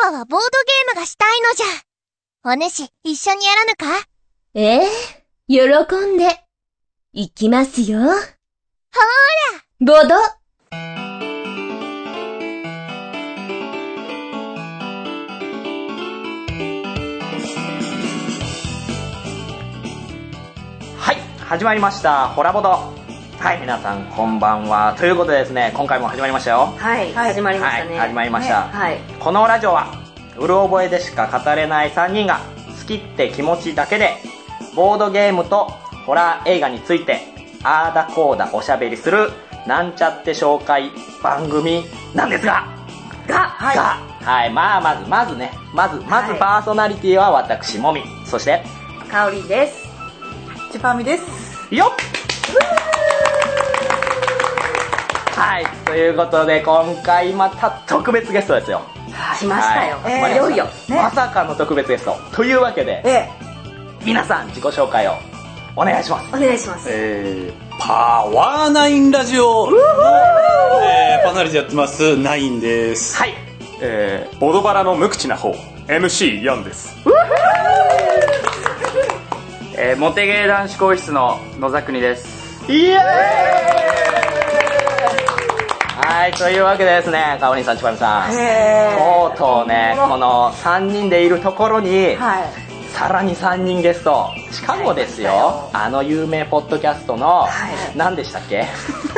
はボードゲームがしたいのじゃ。お主、一緒にやらぬか？ 喜んで。行きますよ。ほーら！ボド！ はい、始まりました。ホラボド。はい、皆さんこんばんは。ということでですね、今回も始まりましたよ。 はい、始まりましたね。 はい、始まりました。 はい。 このラジオは、うる覚えでしか語れない3人が、好きって気持ちだけで、ボードゲームとホラー映画について、あーだこーだおしゃべりする、なんちゃって紹介番組なんですが、はい、まずパーソナリティは私、もみ。そして、 かおりです。 ちぱみです。 よっはい、ということで今回また特別ゲストですよ。 来ましたよ。 はいいよいよ、 ね、 まさかの特別ゲストというわけで、皆さん自己紹介をお願いします。 お願いします。 パワーナインラジオの、パーソナリティやってますナインです。 はい、 ボドバラの無口な方 MC ヤンです。 モテゲー男子更衣室の野沢国です。 イエーイ。はい、というわけでですね、かおりんさん、ちぱみさん、とうとうね、この3人でいるところに、さらに3人ゲスト、しかもですよ、あの有名ポッドキャストの、何でしたっけ？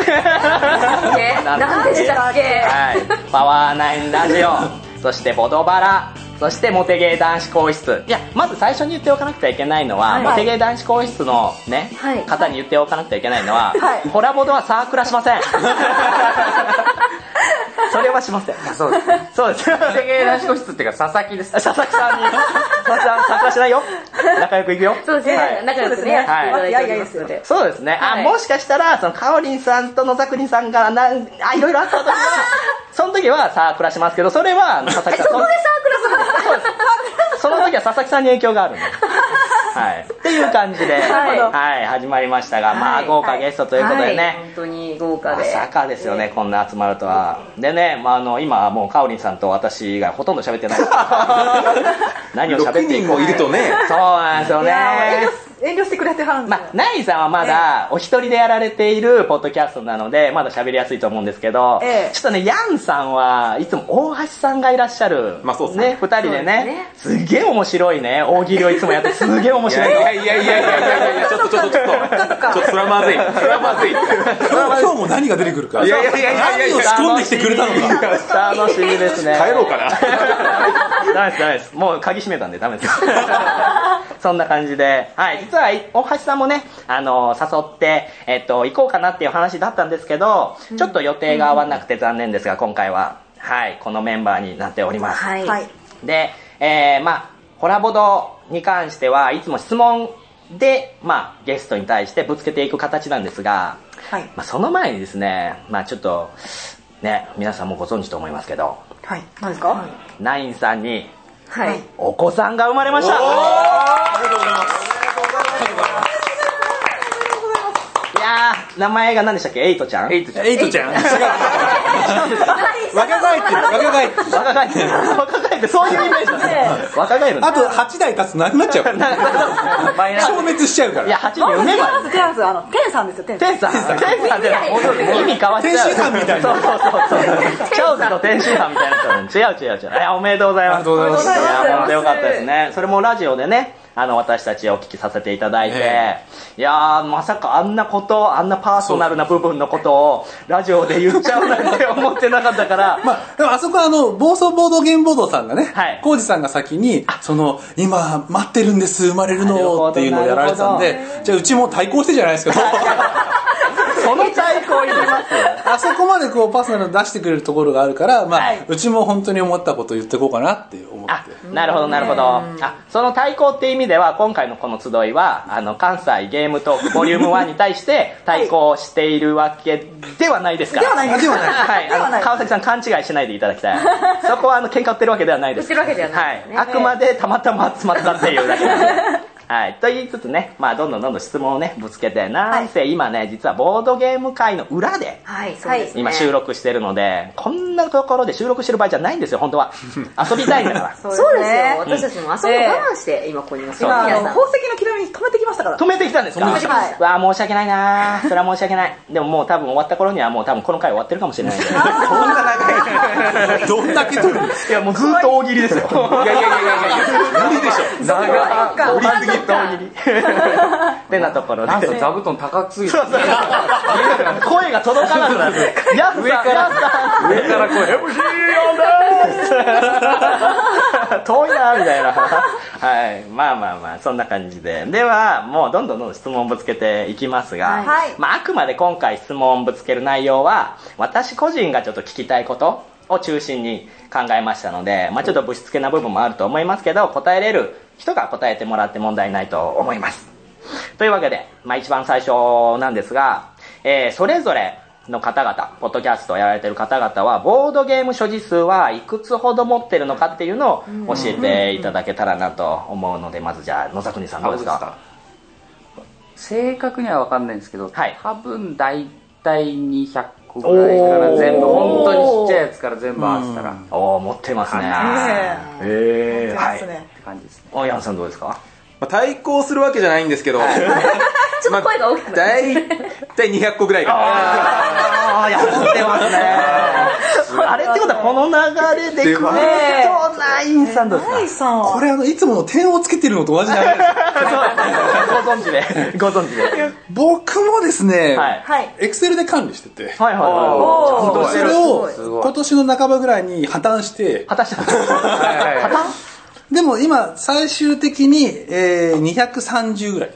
何でしたっけ？ はい、パワーナインラジオ、そしてボドバラ、そしてモテゲー男子更衣室。いや、まず最初に言っておかなくてはいけないのは、モテゲー男子更衣室のね、方に言っておかなくてはいけないのは、ホラボドはサークルはしません。それはしません。 そうです。そうです。モテゲー男子更衣室っていうか佐々木です。 佐々木さんに、佐々木さんサークルはしないよ。仲良くいくよ。 そうですね。仲良くね、やっていただいておりますので。 そうですね。もしかしたら、そのかおりんさんと野沢国さんがいろいろあった時は、その時はサークルはしますけど、それは佐々木さん。 そこでサークルするんですか？ その時は佐々木さんに影響があるんで。はい。っていう感じで、はい、始まりましたが、まあ、豪華ゲストということでね。 本当に豪華で。 まさかですよね、こんな集まるとは。でね、今はもうかおりんさんと私がほとんど喋ってない。何を喋っていく 6人もいるとね。 そうなんですよね。 遠慮してくれてはるんですよ。 ナイさんはまだお一人でやられているポッドキャストなので、まだ喋りやすいと思うんですけど、ちょっとね、ヤンさんはいつも大橋さんがいらっしゃる。 まあそうですね。二人でね、すげえ面白いね、大喜利をいつもやってすげえ面白い。 いや、ちょっと、それはまずい。今日も何が出てくるか。何を仕込んできてくれたのか。 楽しみですね。 帰ろうかな。 ダメです。もう鍵閉めたんでダメです。そんな感じで、はい。実は大橋さんもね、誘って、行こうかなっていう話だったんですけど、ちょっと予定が合わなくて残念ですが、今回は、はい、このメンバーになっております。 はい。 で、ホラボドに関しては、いつも質問で、ゲストに対してぶつけていく形なんですが、その前にですね、ちょっと、ね、皆さんもご存知と思いますけど、 何ですか？ ナインさんに、お子さんが生まれました。 ありがとうございます。 いやー、名前が何でしたっけ？エイトちゃん？ エイトちゃん。違う。若返ってる、そういうイメージだね。若返る。あと8代経つとなくなっちゃうから。消滅しちゃうから。 いや、8人産めばいい。 テンさんですよ、テンさんって意味変わっちゃう。 天津飯みたいな。 そう。チャオズと天津飯みたいな。違う。おめでとうございます。 ありがとうございます。 いや、本当よかったですね。それもラジオでね、私たちお聞きさせていただいて、いやー、まさかあんなパーソナルな部分のことをラジオで言っちゃうなんて思ってなかったから。 でもあそこは暴走ボードゲームボードさんがね、コウジさんが先に、今待ってるんです、生まれるのっていうのをやられてたんで、じゃあうちも対抗してじゃないですけど、 その対抗いりますあそこまでパーソナル出してくれるところがあるから、うちも本当に思ったことを言っていこうかなって思って。 なるほど。その対抗っていう意味では、今回のこの集いは、関西ゲームトークボリューム1に対して対抗しているわけではないですから。 ではない。 はい。川崎さん勘違いしないでいただきたい。そこは喧嘩売ってるわけではないです。 売ってるわけではないですね。 はい。あくまでたまたま集まったっていうだけなんで。はい。と言いつつね、どんどん質問をね、ぶつけて、なんせ今ね、実はボードゲーム界の裏で、今収録してるので、こんんなところで収録してる場合じゃないんですよ、本当は。遊びたいんだから。 そうですよ。私たちも遊び我慢して今ここにいますよ。 宝石のきらめき止めてきましたから。 止めてきたんですか？わあ、申し訳ないな。それは申し訳ない。でももう多分終わった頃にはもう多分この回終わってるかもしれないんで。そんな長い。どんだけ取る？いやもうずっと大喜利ですよ。いや無理でしょ。長い。折りすぎと大喜利。ってなところで。 なんか座布団高すぎて。 声が届かなくなる。上から声。遠いなみたいな。はい、まあそんな感じで、ではもうどんどん質問をぶつけていきますが、あくまで今回質問をぶつける内容は私個人がちょっと聞きたいことを中心に考えましたので、ちょっとぶしつけな部分もあると思いますけど、答えれる人が答えてもらって問題ないと思います。というわけで、一番最初なんですが、それぞれの方々、ポッドキャストをやられている方々はボードゲーム所持数はいくつほど持ってるのかっていうのを教えていただけたらなと思うので、まずじゃあ野崎さんどうですか？ 正確には分かんないんですけど、多分大体200個ぐらいから全部、本当にちっちゃいやつから全部合わせたら、 持ってますね。 持ってますね。 って感じですね。 ヤンさんどうですか？ 対抗するわけじゃないんですけど、 ちょっと声が大きくなる。 大体200個ぐらいかな。 やってますね。あれってことはこの流れでくるとナインさんどうですか？ これいつもの点をつけてるのと同じじゃないですか？ご存知で。 僕もですね、エクセルで管理してて、それを今年の半ばぐらいに破綻して、でも今最終的に230ぐらい。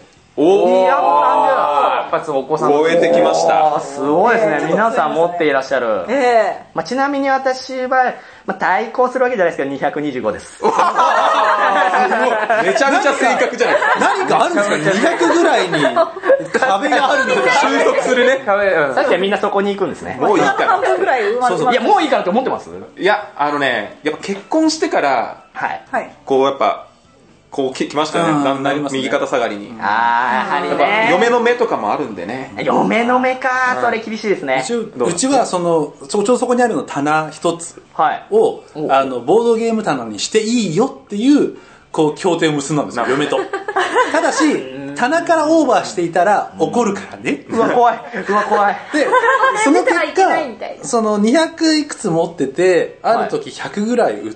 やっぱお子さん超えてきました。 すごいですね。皆さん持っていらっしゃる。ちなみに私は対抗するわけじゃないですけど225です。 めちゃめちゃ正確じゃないですか。 何かあるんですか？200ぐらいに壁があるのか収束するね。 さっきはみんなそこに行くんですね。 もういいから。 半分ぐらい埋まってます。 いやもういいからって思ってます？ いややっぱ結婚してからこうやっぱこう来ましたよね。だんだん右肩下がりに。 やはりね。 嫁の目とかもあるんでね。 嫁の目か、それ厳しいですね。 うちはちょうどそこにあるの棚一つをボードゲーム棚にしていいよっていう協定を結んだんですよ、嫁と。ただし棚からオーバーしていたら怒るからね。 うわ怖い。 でその結果その200いくつ持ってて、ある時100ぐらい売って、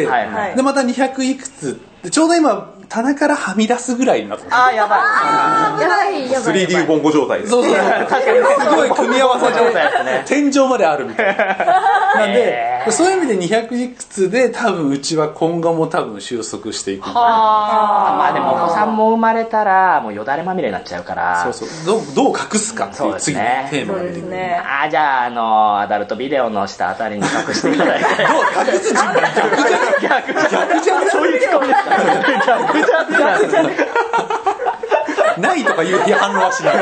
でまた200いくつでちょうど今棚からはみ出すぐらいになってます。 やばい。 3D ボンゴ状態です。 そう確かにすごい組み合わせ状態ですね。天井まであるみたいな。なんでそういう意味で200いくつで多分うちは今後も多分収束していく。でもお子さんも生まれたらもうよだれまみれになっちゃうから。 どう隠すかっていう次のテーマが出てくる。 じゃあアダルトビデオの下あたりに隠していただいて。 どう隠す？逆じゃん。 そういうツッコミですか？ ないとかいう反応はしない。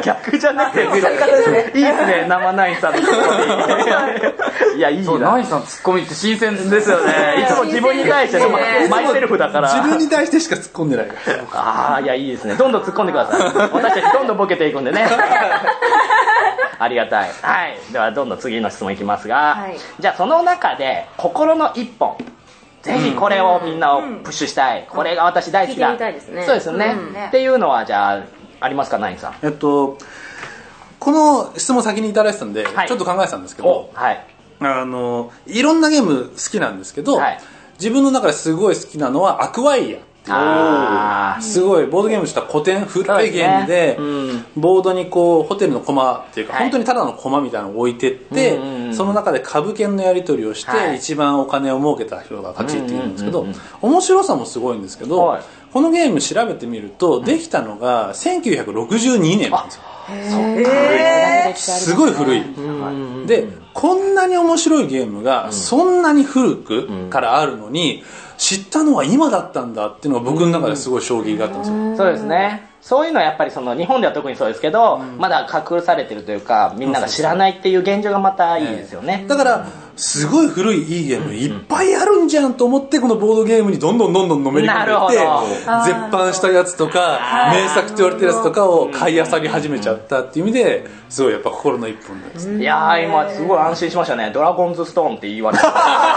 逆じゃなくていいですね、生ナインさんのツッコミ。いやいいな。 ナインさんツッコミって新鮮ですよね。いつも自分に対してマイセルフだから。 自分に対してしか突っ込んでない。 いやいいですね。どんどん突っ込んでください。私たちどんどんボケていくんでね。ありがたい。ではどんどん次の質問いきますが、じゃあその中で心の一本。ぜひこれをみんなをプッシュしたい。これが私大好きだ。 聞いてみたいですね。 そうですよね。っていうのはじゃありますか、ナインさん。 この質問先にいただいてたんで、ちょっと考えてたんですけど、いろんなゲーム好きなんですけど、自分の中ですごい好きなのはアクワイア。すごいボードゲームとした古典古いゲームで、ボードにホテルのコマっていうか、本当にただのコマみたいなのを置いてって、その中で株券のやり取りをして、一番お金を儲けた人が勝ちっていうんですけど、面白さもすごいんですけど、このゲーム調べてみるとできたのが1962年なんですよ。すごい古い。でこんなに面白いゲームがそんなに古くからあるのに、知ったのは今だったんだっていうのが僕の中ですごい衝撃があったんですよ。 そうですね。そういうのはやっぱり日本では特にそうですけど、まだ隠されてるというか、みんなが知らないっていう現状がまたいいですよね。 だからすごい古いいいゲームいっぱいあるんじゃんと思ってこのボードゲームにどんどんのめり込んでいって絶版したやつとか名作と言われてるやつとかを買い漁り始めちゃったっていう意味ですごいやっぱ心の一本です。 いやー今すごい安心しましたね。ドラゴンズストーンって言われて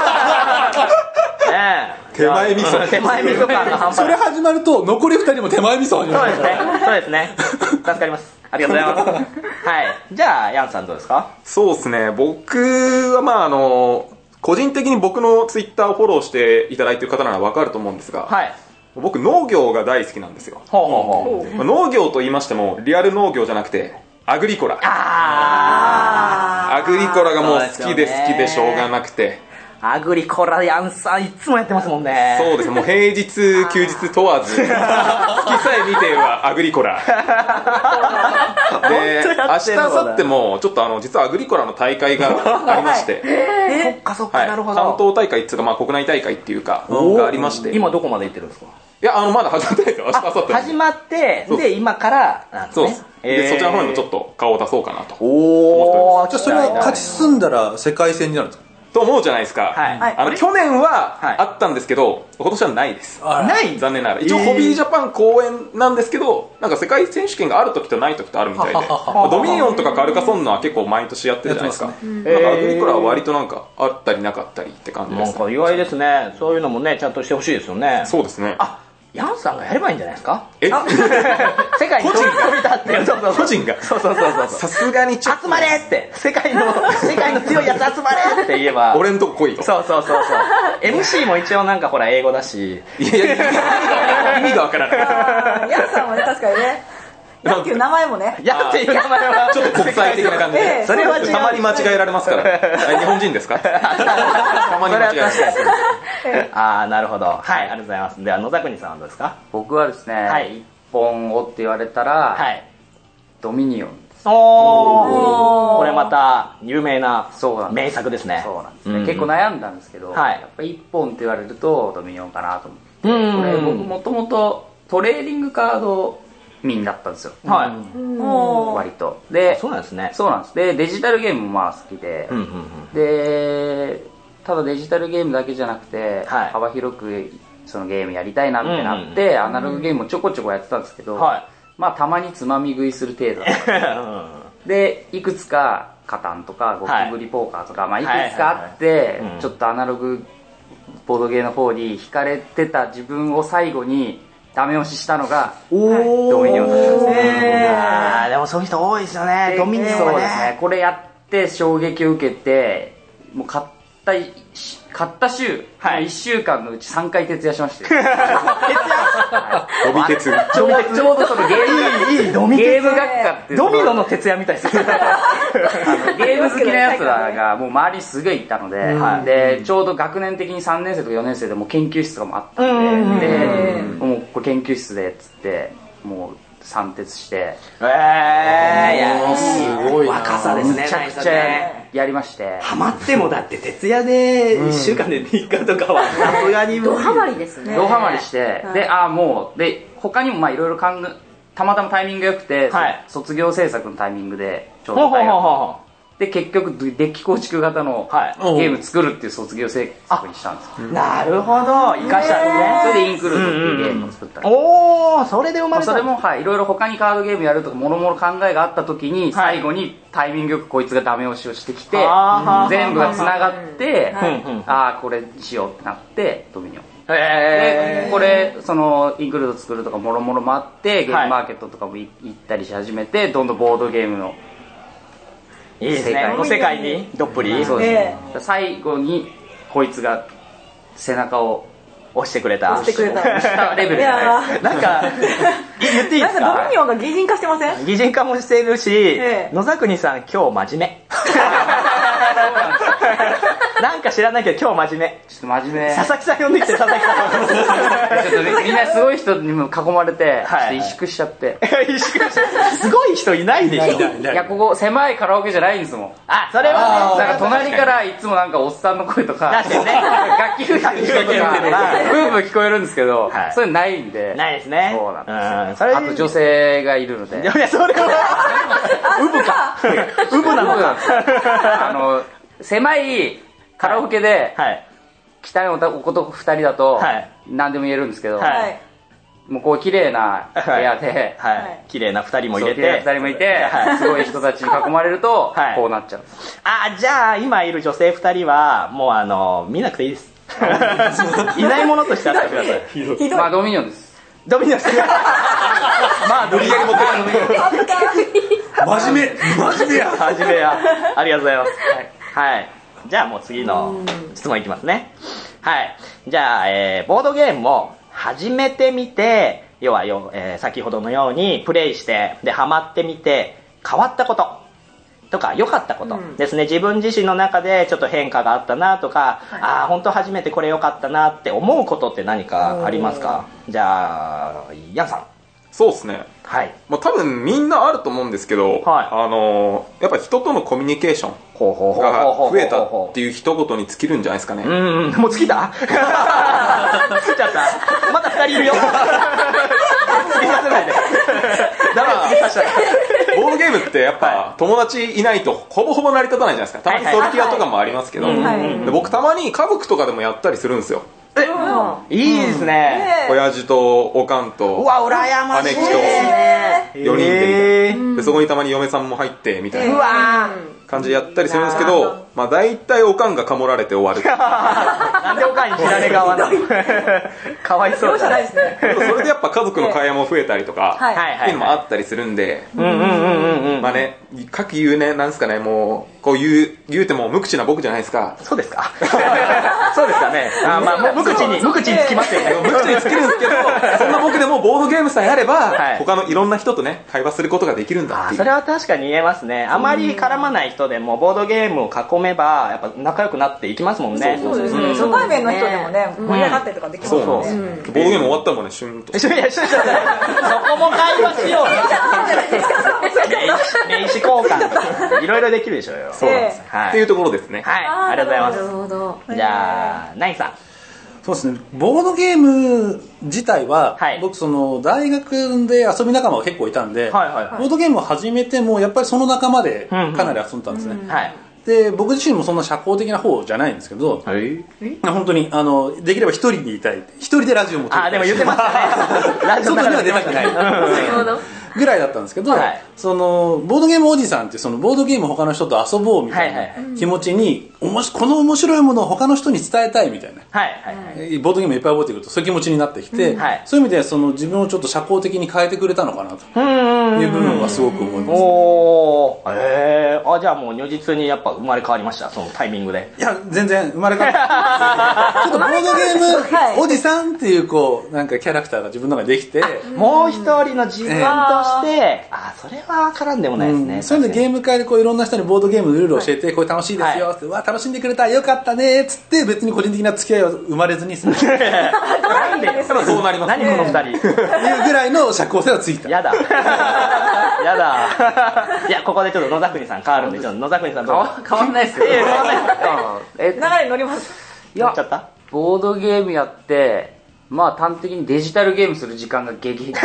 手前味噌感が半端ない。 それ始まると残り2人も手前味噌始まる。 そうですね助かります。ありがとうございます。はい。じゃあヤンさんどうですか？ そうですね、僕は個人的に僕のツイッターをフォローしていただいている方なら分かると思うんですが、はい、僕農業が大好きなんですよ。農業と言いましてもリアル農業じゃなくてアグリコラ。アグリコラがもう好きでしょうがなくて、 アグリコラヤンさんいつもやってますもんね。 そうですね、もう平日休日問わず月さえ見てはアグリコラで明日明後日もちょっと実はアグリコラの大会がありましてそっか、なるほど。 関東大会っていうか、国内大会っていうかがありまして、 今どこまで行ってるんですか？ いやまだ始まってないですよ。明日明後日始まってで今からなんですね。 そうです。でそちらの方にもちょっと顔を出そうかなと思ってます。じゃあそれは勝ち進んだら世界戦になるんですか？ と思うじゃないですか。去年はあったんですけど、今年はないです。 ない？ 残念ながら。一応ホビージャパン公演なんですけど、なんか世界選手権がある時とない時とあるみたいで、ドミニオンとかカルカソンヌは結構毎年やってるじゃないですか。なんかアグリコラは割となんかあったりなかったりって感じです。 なんか意外ですね。そういうのもねちゃんとしてほしいですよね。 そうですね。 ヤンさんがやればいいんじゃないですか？ 世界に飛び立って個人がそうさすがに集まれって世界の強いやつ集まれって言えば俺んとこ来いと。 そう MC も一応なんかほら英語だし、 いや意味がわからない。 ヤンさんもね確かにねヤンっていう名前もね、 ヤンっていう名前はちょっと国際的な感じで、 それはたまに間違えられますから。日本人ですか？たまに間違えられます。 なるほど。はい、ありがとうございます。では野崎さんはどうですか？ 僕はですね、一本をって言われたらドミニオンです。 これまた有名な名作ですね。 そうなんですね。結構悩んだんですけど、やっぱ一本って言われるとドミニオンかなと思って、これ僕もともとトレーディングカード民だったんですよ。割と。で、 そうなんですね。 そうなんです。で、デジタルゲームも好きで、で、ただデジタルゲームだけじゃなくて、幅広くそのゲームやりたいなってなって、アナログゲームもちょこちょこやってたんですけど、たまにつまみ食いする程度で、いくつかカタンとかゴキブリポーカーとか、いくつかあって、ちょっとアナログボードゲーの方に惹かれてた自分を最後にダメ押ししたのがドミニオンだったんですね。 でもそういう人多いですよね。ドミニオンはね。 そうですね。これやって衝撃を受けて、もう買った週、1週間のうち3回徹夜しまして。徹夜？ ドミ鉄。 ちょうどそのゲーム学科っていう。 ドミノの徹夜みたいです。 ゲーム好きなやつらがもう周りにすごいいたので、で、ちょうど学年的に3年生とか4年生でもう研究室とかもあったんで、もうこれ研究室でっつって、もう三徹して、 すごい若さですね。めちゃくちゃやりまして、 ハマってもだって徹夜で1週間で3日とかはさすがにドハマりですね。 ドハマりして、でもうで他にもいろいろたまたまタイミング良くて、卒業制作のタイミングでちょうど大学で結局デッキ構築型のゲーム作るっていう卒業制作にしたんですよ。 なるほど、生かしたんですね。 それでインクルードっていうゲームを作ったり、 それで生まれた。 それもいろいろ他にカードゲームやるとかもろもろ考えがあった時に、最後にタイミングよくこいつがダメ押しをしてきて、全部がつながって、これしようってなってドミニオンで、これそのインクルード作るとかもろもろもあって、ゲームマーケットとかも行ったりし始めて、どんどんボードゲームのいいですね、この世界にどっぷり。 そうです。最後にこいつが背中を押してくれたレベルじゃないです。 なんか言っていいですか？ ドミニオンが擬人化してません？ 擬人化もしてるし、野崎さん今日真面目。なんか知らないけど今日真面目。 ちょっと真面目。 佐々木さん呼んできて、佐々木さん。 ちょっとみんなすごい人にも囲まれて、ちょっと萎縮しちゃって。 すごい人いないでしょ。 いや、ここ狭いカラオケじゃないんですもん。 それはね。 なんか隣からいつもなんかおっさんの声とか、楽器吹いてる人とか、ブーブー聞こえるんですけど、そういうのないんで。 ないですね。 そうなんです。あと女性がいるので。 いや、それは、ウブか。ウブなのか。 狭いカラオケで、汚い男2人だと、何でも言えるんですけど、もうこう綺麗な部屋で、 綺麗な2人も入れて、 2人もいて、すごい人たちに囲まれると、こうなっちゃう。 じゃあ今いる女性2人はもう見なくていいです。いないものとしてあってください。 まあドミニオンです。 ドミニオンです。まあ無理やり持ってくる。真面目や。ありがとうございます。はい。じゃあもう次の質問いきますね。はい。じゃあ、ボードゲームを始めてみて、要は先ほどのようにプレイして、で、ハマってみて、変わったこととか、良かったことですね。自分自身の中でちょっと変化があったなとか、本当初めてこれ良かったなって思うことって何かありますか？じゃあ、ヤンさん。 そうですね。 はい。 まあ多分みんなあると思うんですけど、やっぱ人とのコミュニケーションが増えたっていう一言に尽きるんじゃないですかね。 もう尽きた？尽きちゃった。まだ2人いるよ。尽きさせないで。だからボードゲームってやっぱ友達いないとほぼほぼ成り立たないじゃないですか。たまにソルティアとかもありますけど、僕たまに家族とかでもやったりするんですよ。 いいですね。 親父とおかんと姉貴と4人でみたいな。でそこにたまに嫁さんも入ってみたいな感じでやったりするんですけど、まあ大体おかんがかもられて終わる。 なんでおかんに知られ側なの？かわいそうじゃないですね。 それでやっぱ家族の会話も増えたりとかっていうのもあったりするんで、まあね、各言うね、なんですかね、もうこう言うても無口な僕じゃないですか。 そうですか。そうですかね。まあ無口につきますよね。 無口につけるんですけど、そんな僕でもボードゲームさえあれば、他のいろんな人とね会話することができるんだっていう。 それは確かに言えますね。あまり絡まない人でもボードゲームを囲めばやっぱ仲良くなっていきますもんね。 そうですね。初対面の人でもね盛り上がったりとかできますもんね。 ボードゲーム終わったらもんね、シュンと。 そこも会話しよう。名刺交換とかいろいろできるでしょうよ。 そうなんです。っていうところですね。 はい。ありがとうございます。なるほど。じゃあナインさん。 そうですね。ボードゲーム自体は、僕その大学で遊び仲間が結構いたんで、ボードゲームを始めてもやっぱりその仲間でかなり遊んだんですね。で、僕自身もそんな社交的な方じゃないんですけど、本当にできれば一人でいたい、一人でラジオも撮りたい。 でも言ってましたね。ラジオ外には出たくない。ぐらいだったんですけど、そのボードゲームおじさんってそのボードゲーム他の人と遊ぼうみたいな気持ちに、この面白いものを他の人に伝えたいみたいな、ボードゲームいっぱい覚えてくるとそういう気持ちになってきて、そういう意味でその自分をちょっと社交的に変えてくれたのかなという部分はすごく思います。 じゃあもう如実にやっぱ生まれ変わりました、そのタイミングで。 いや全然生まれ変わったちょっとボードゲームおじさんっていうこうなんかキャラクターが自分の中でできて、 もう一人の自分として、それは分からんでもないですね。 そういうのゲーム会でこういろんな人にボードゲームのルールを教えて、これ楽しいですよって、楽しんでくれたよかったねっつって、別に個人的な付き合いは生まれずになんでそうなります。何この二人いうぐらいの社交性はついた。 やだやだ。いやここでちょっと野田国さん変わるんで、ちょっと野田国さんどうぞ。 変わんないですけど、 流れに乗ります。 いやボードゲームやってまあ端的にデジタルゲームする時間が激減。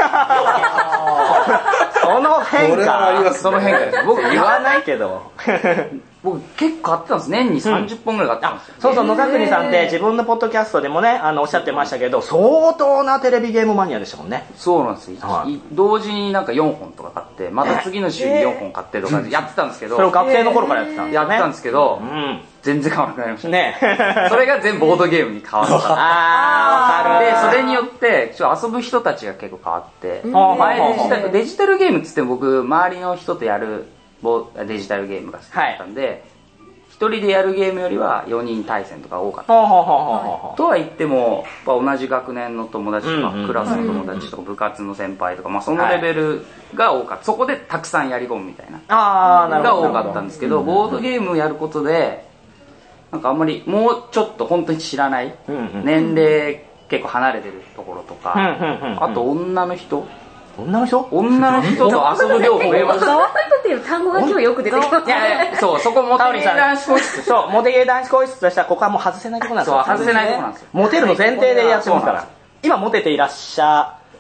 その変化、 その変化です。 僕言わないけど。 僕結構買ってたんです。年に30本ぐらい買ってたんですよ。 そうそう、野田国さんって自分のポッドキャストでもねおっしゃってましたけど、相当なテレビゲームマニアでしたもんね。 そうなんですよ。同時になんか4本とか買ってまた次の週に4本買ってとかやってたんですけど、 それを学生の頃からやってたんですよね。やったんですけど、全然変わらなくなりましたね。 それが全部ボードゲームに変わった。でそれによって遊ぶ人たちが結構変わって、前デジタルゲームっつっても僕周りの人とやるデジタルゲームが好きだったんで、一人でやるゲームよりは4人対戦とか多かった。とは言っても同じ学年の友達とかクラスの友達とか部活の先輩とか、そのレベルが多かった。そこでたくさんやり込むみたいなが多かったんですけど、ボードゲームをやることでなんかあんまりもうちょっと本当に知らない年齢結構離れてるところとか、あと女の人と遊ぶ量増えました。 変わった人っていう単語が今日よく出てきます。 そう、そこモテゲー男子更衣室。 そう、モテゲー男子更衣室としてはここはもう外せないところなんですよ。 そう、外せないところなんですよ。 モテるの前提でやってますから。今モテていらっしゃ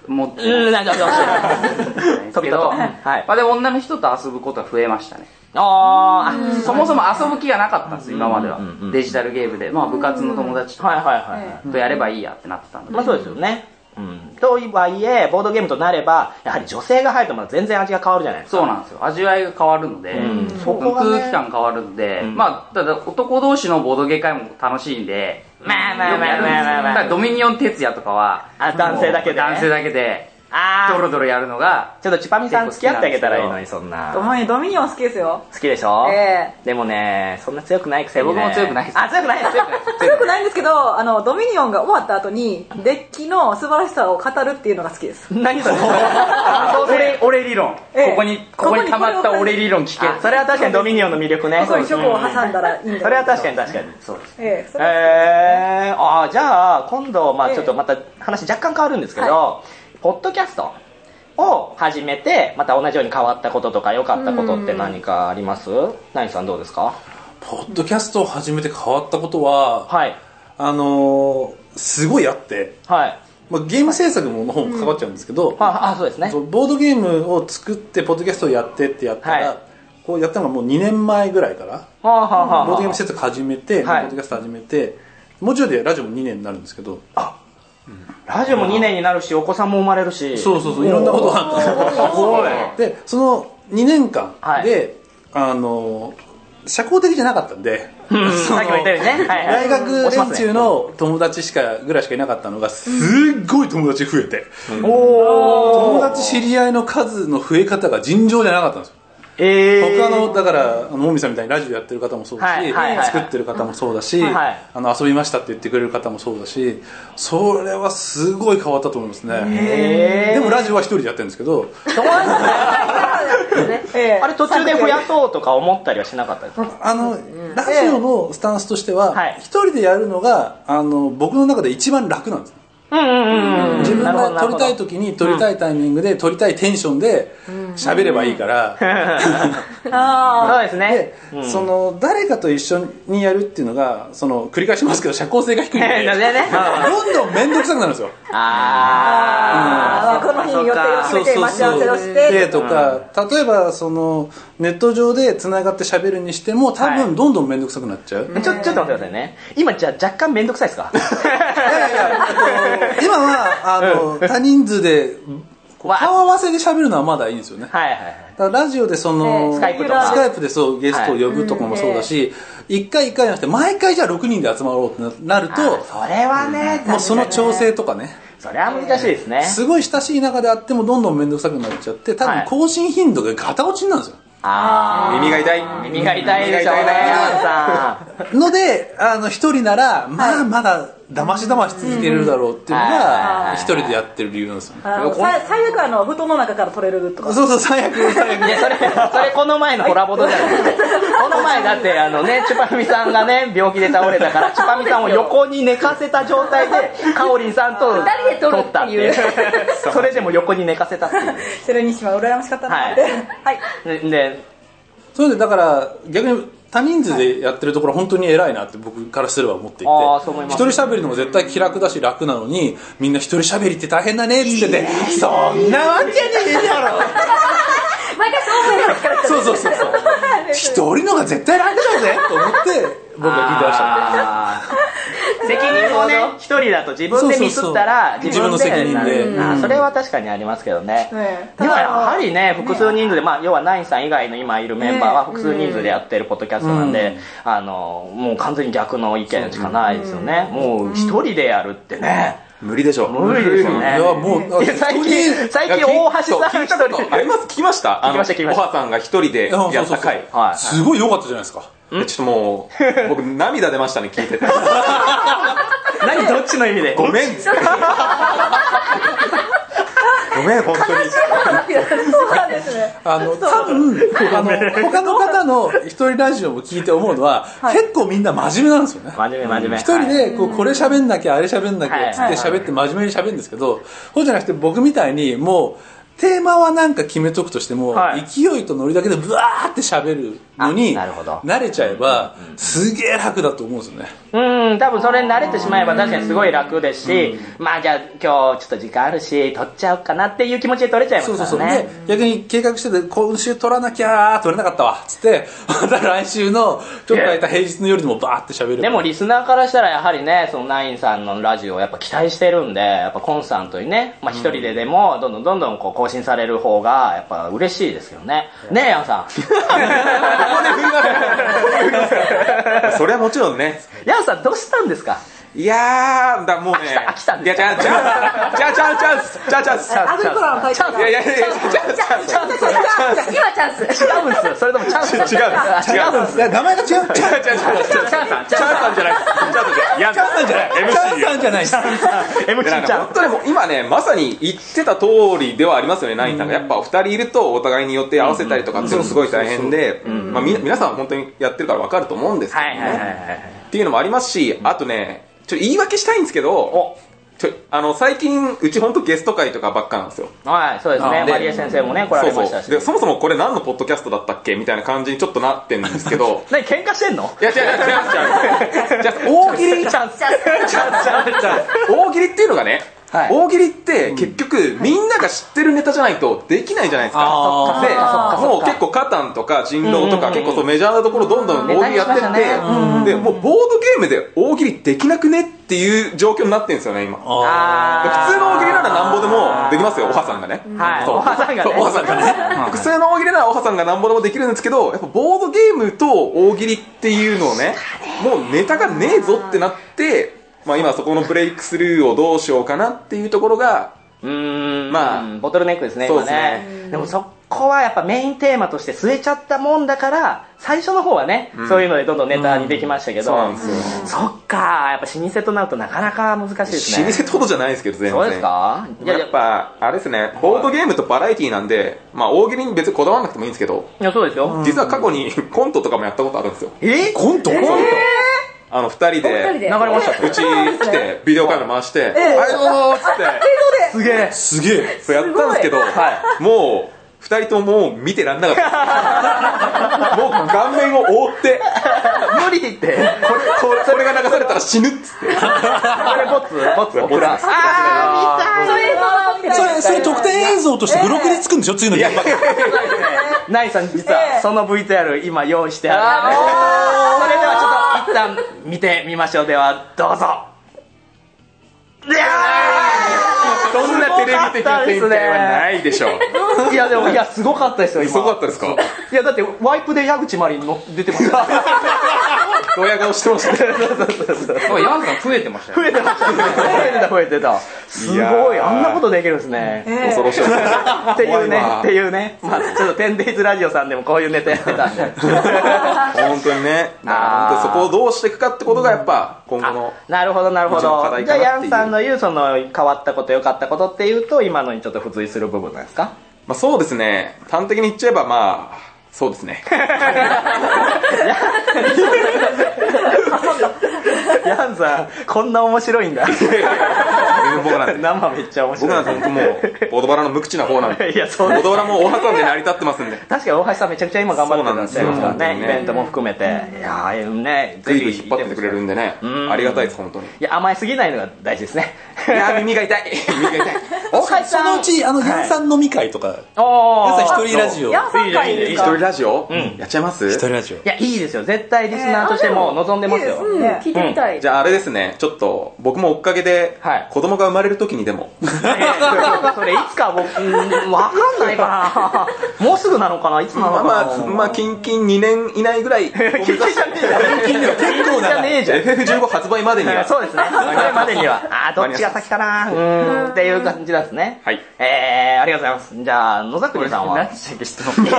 持ってないですけど、でも女の人と遊ぶことは増えましたね。そもそも遊ぶ気がなかったんです、今までは。デジタルゲームで、部活の友達とやればいいやってなってたんで。 そうですよね。とはいえ、ボードゲームとなれば、やはり女性が入るとまだ全然味が変わるじゃないですか。 そうなんですよ。味わいが変わるので、空気感変わるので、ただ男同士のボードゲー会も楽しいんで、ドミニオン哲也とかは、 男性だけで、 ドロドロやるのが、 ちょっとチュパミさん付き合ってあげたらいいのに、そんな。 ドミニオン好きですよ。 好きでしょ？でもね、そんな強くないくせにね。 僕も強くないです。 強くない強くないんですけど、ドミニオンが終わった後に、デッキの素晴らしさを語るっていうのが好きです。 何それ？ 俺理論。ここに溜まった俺理論聞け。 それは確かにドミニオンの魅力ね。 ここにチョコを挟んだらいいんだ。 それは確かに。そうです。じゃあ、今度、ちょっとまた話若干変わるんですけど、ポッドキャストを始めて、また同じように変わったこととか良かったことって何かあります？ナインさんどうですか？ ポッドキャストを始めて変わったことは、すごいあって、ゲーム制作の方も関わっちゃうんですけど、 そうですね。 ボードゲームを作ってポッドキャストをやってってやったら、こうやったのがもう2年前ぐらいから、ボードゲーム制作始めて、ポッドキャスト始めて、もうちょいでラジオも2年になるんですけど、 ラジオも2年になるし、お子さんも生まれるし。 そういろんなことがあったんです。で、その2年間で、社交的じゃなかったんで、 さっきも言ったようにね、 大学連中の友達ぐらいしかいなかったのが、すっごい友達増えて、友達知り合いの数の増え方が尋常じゃなかったんですよ。他のだからもみさんみたいにラジオやってる方もそうだし、作ってる方もそうだし、遊びましたって言ってくれる方もそうだし、それはすごい変わったと思いますね。でもラジオは一人でやってるんですけど、 あれ途中で増やそうとか思ったりはしなかったですか？ ラジオのスタンスとしては、一人でやるのが僕の中で一番楽なんです。自分が撮りたい時に撮りたいタイミングで撮りたいテンションで喋ればいいからそうですね。 その誰かと一緒にやるっていうのが繰り返しますけど社交性が低いんでどんどん面倒くさくなるんですよ。 この日に予定を決めて待ち合わせをしてとか、例えばネット上でつながって喋るにしても多分どんどん面倒くさくなっちゃう。 ちょっと待ってくださいね。今じゃあ若干面倒くさいですか？ 今は多人数で顔合わせで喋るのはまだいいんですよね。だからラジオでスカイプでゲストを呼ぶとかもそうだし、1回じゃなくて毎回じゃあ6人で集まろうってなると、 それはね、 もうその調整とかね、 それは難しいですね。 すごい親しい中であってもどんどん面倒くさくなっちゃって、多分更新頻度がガタ落ちになるんですよ。 耳が痛いでしょうね。 ので一人ならまだだまし続けるだろうっていうのが一人でやってる理由なんですよね。 最悪布団の中から取れるとか。 そう最悪。 それこの前のコラボドじゃないですか。この前だってチュパミさんがね病気で倒れたからチュパミさんを横に寝かせた状態でカオリンさんと2人で撮ったっていう。それでも横に寝かせたっていう。 それにしては羨ましかったなって。 でそれでだから逆に多人数でやってるところ本当に偉いなって僕からすれば思っていて、一人喋りのも絶対気楽だし楽なのにみんな一人喋りって大変だねって言ってて、そんなわけねえだろ毎回そう思いますからそう一人のが絶対楽だぜと思って僕は聞いてました。 責任をね、一人だと自分でミスったら自分の責任で、 それは確かにありますけどね。でもやはりね、複数人数で、要はナインさん以外の今いるメンバーは複数人数でやってるポッドキャストなんで、もう完全に逆の意見しかないですよね。もう一人でやるってね、 無理でしょ。 無理ですよね。最近大橋さん一人で聞きました。 聞きました。 おはさんが一人でやった回、 すごい良かったじゃないですか。 ちょっともう僕涙出ましたね聞いてて。 何どっちの意味で？ ごめん。ごめん本当に。 そうなんですね。 多分他の方の一人ラジオも聞いて思うのは、結構みんな真面目なんですよね。 真面目。 一人でこれ喋んなきゃあれ喋んなきゃって喋って真面目に喋るんですけど、そうじゃなくて僕みたいにもうテーマはなんか決めとくとしても、勢いとノリだけでブワーって喋るのに慣れちゃえばすげえ楽だと思うんですよね。 多分それに慣れてしまえば確かにすごい楽ですし、まあじゃあ今日ちょっと時間あるし取っちゃおうかなっていう気持ちで取れちゃいますからね。 で逆に計画してて今週取らなきゃ取れなかったわっつってまた来週のちょっと空いた平日の夜でもバーって喋る。 でもリスナーからしたらやはりね、そのナインさんのラジオをやっぱ期待してるんで、やっぱコンスタントにね、まあ一人ででもどんどんこう更新される方がやっぱ嬉しいですよね。ねえヤンさん。ここで振ります。 それはもちろんね。 ヤンさんどうしたんですか。 いやー、もうね。 飽きたんですか。 いや、チャンス。 アグリコラのタイトル。 いや、 今チャンス。 違うんです。それともチャンス。違うんです。 いや、名前が違う。 チャンさんじゃない。 チャンさんじゃない。 チャンさんじゃないです。 MC ちゃん。本当に今ね、まさに言ってた通りではありますよね、ナインさんが。やっぱお二人いるとお互いに予定合わせたりとかっていうのすごい大変で、まあ皆さん本当にやってるから分かると思うんですけどね。っていうのもありますし、あとね、言い訳したいんですけど、最近うち本当ゲスト会とかばっかなんですよ。 はい、そうですね。マリエ先生もね来られましたし。 でそもそもこれ何のポッドキャストだったっけみたいな感じにちょっとなってんですけど。 何喧嘩してんの？ いや違う。大喜利チャンス。大喜利っていうのがね。大喜利って結局みんなが知ってるネタじゃないとできないじゃないですか。でもう結構カタンとか人狼とか結構メジャーなところどんどん大喜利やってって、でもうボードゲームで大喜利できなくねっていう状況になってるんですよね今。普通の大喜利ならなんぼでもできますよ、おはさんがね。 おはさんがね。 普通の大喜利ならおはさんがなんぼでもできるんですけど、やっぱボードゲームと大喜利っていうのをね、もうネタがねえぞってなって。まあ今そこのブレイクスルーをどうしようかなっていうところがまあボトルネックですね今ね。でもそこはやっぱメインテーマとして据えちゃったもんだから最初の方はね、そういうのでどんどんネタにできましたけど、そっか、やっぱ老舗となるとなかなか難しいですね。 老舗ってほどじゃないですけど全然。 そうですか。 やっぱあれですね、ボードゲームとバラエティなんで、まあ大喜利に別にこだわらなくてもいいんですけど。 いやそうですよ。 実は過去にコントとかもやったことあるんですよ。 コント？ 二人で流れました。 うち来てビデオカメラ回して、はいどうもっつって。 すげえ。 そうやったんですけど、もう二人とももう見てらんなかった。もう顔面を覆って、 無理って。 これが流されたら死ぬっつって。 これボツオクラ。 それ特典映像としてブログでつくんでしょ次の日。 ナイさん実はその VTR 今用意してあるので、それではちょっと一旦見てみましょう。ではどうぞ。 そんなテレビ的な展開はないでしょう。 いやでもすごかったですよ今。 すごかったですか。 いやだってワイプで矢口まりの出てました。 ドヤ顔してましたね。 ヤンさん増えてましたよ。 増えてた。すごい、あんなことできるんですね。 恐ろしいっていうね、まあちょっと10daysラジオさんでもこういうネタやってたんで。 本当にね、本当そこをどうしていくかってことがやっぱ今後の。 なるほど。じゃあヤンさんの言うその変わったこと良かったことっていうと今のにちょっと付随する部分なんですか。 まあそうですね、端的に言っちゃえばまあそうですね。 ヤンさんこんな面白いんだ。 僕なんて生めっちゃ面白い。 僕なんて本当もうボードバラの無口な方なんで。 いやそう。 ボードバラも大橋さんで成り立ってますんで。 確かに大橋さんめちゃくちゃ今頑張ってらっしゃいますからね。イベントも含めて。いやね、 ぜひ引っ張ってくれるんでね。ありがたいです本当に。 いや甘えすぎないのが大事ですね。 いや耳が痛い。 大橋さん。 そのうちヤンさん飲み会とか。ヤンさん一人ラジオ。 一人ラジオやっちゃいます？ 一人ラジオ。 いやいいですよ。絶対リスナーとしても望んでますよ。 聞いてみたい。 じゃああれですね、ちょっと僕も追っかけで子供が生まれる時にでも。 それいつか僕わかんないかな。もうすぐなのかな、いつなのかな。 まあ近々2年以内ぐらい。 近々じゃねえじゃん。 FF15 発売までには。 そうですね。それまでには。どっちが先かなっていう感じですね。 はい。 ありがとうございます。じゃあ野崎さんは。 確かにす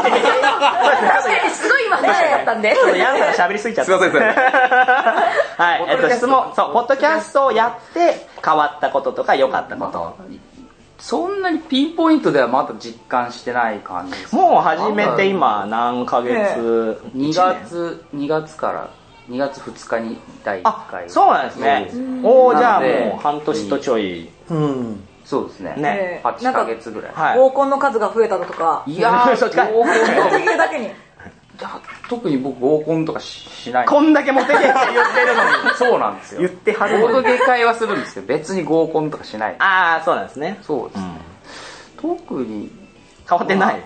ごい今話だったんで。 ヤンさん喋りすぎちゃった。 すいません。 はい。質問。そう、ポッドキャストをやって変わったこととか良かったこと。 そんなにピンポイントではまだ実感してない感じです。 もう始めて今何ヶ月 ？2月から2月2日に第1回。 そうなんですね。おー、じゃあもう半年とちょい。 そうですね。8ヶ月ぐらい。 合コンの数が増えたとか。 いやー、 そっちかい。 できるだけに。 特に僕合コンとかしない。 こんだけモテゲーって言ってるのに。 そうなんですよ。 言ってはるボードゲー会はするんですけど、別に合コンとかしない。 ああ、そうなんですね。 そうですね。特に変わってない。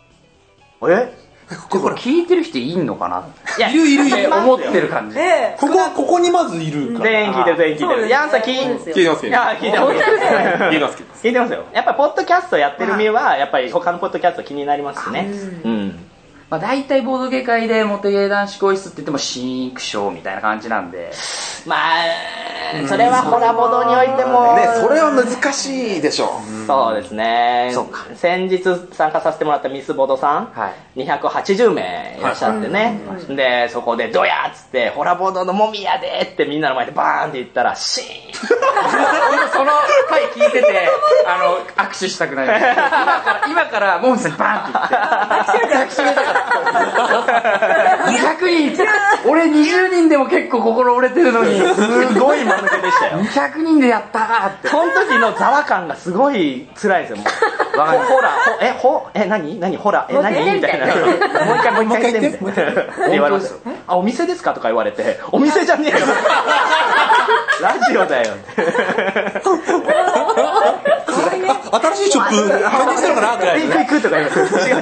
これ聞いてる人いんのかな。 いる思ってる感じ。 ここにまずいるから。 全員聞いてる。ヤンさん聞いてます。 聞いてます。 聞いてますよ。やっぱりポッドキャストやってる身はやっぱり他のポッドキャスト気になりますしね。 まあ大体ボードゲー会でモテゲー男子更衣室って言っても新苦笑みたいな感じなんで。 まあそれはホラボドにおいてもね、それは難しいでしょう。そうですね。先日参加させてもらったミスボドさん、280名いらっしゃってね。でそこでドヤっつってホラボドのもみやでってみんなの前でバーンって言ったらシーン。 その回聞いてて握手したくなりました。今からモンさんにバーンって言って抱きしめたかった。200人俺20人でも結構心折れてるのにすごい間抜けでしたよ。 200人でやったーって。 その時のざわ感がすごい辛いですよ。ほら何ほら何みたいな。もう一回言ってみて言われますよ。お店ですかとか言われて、お店じゃねえよ。ラジオだよ。 新しいショップ開店してるから行くとか言います。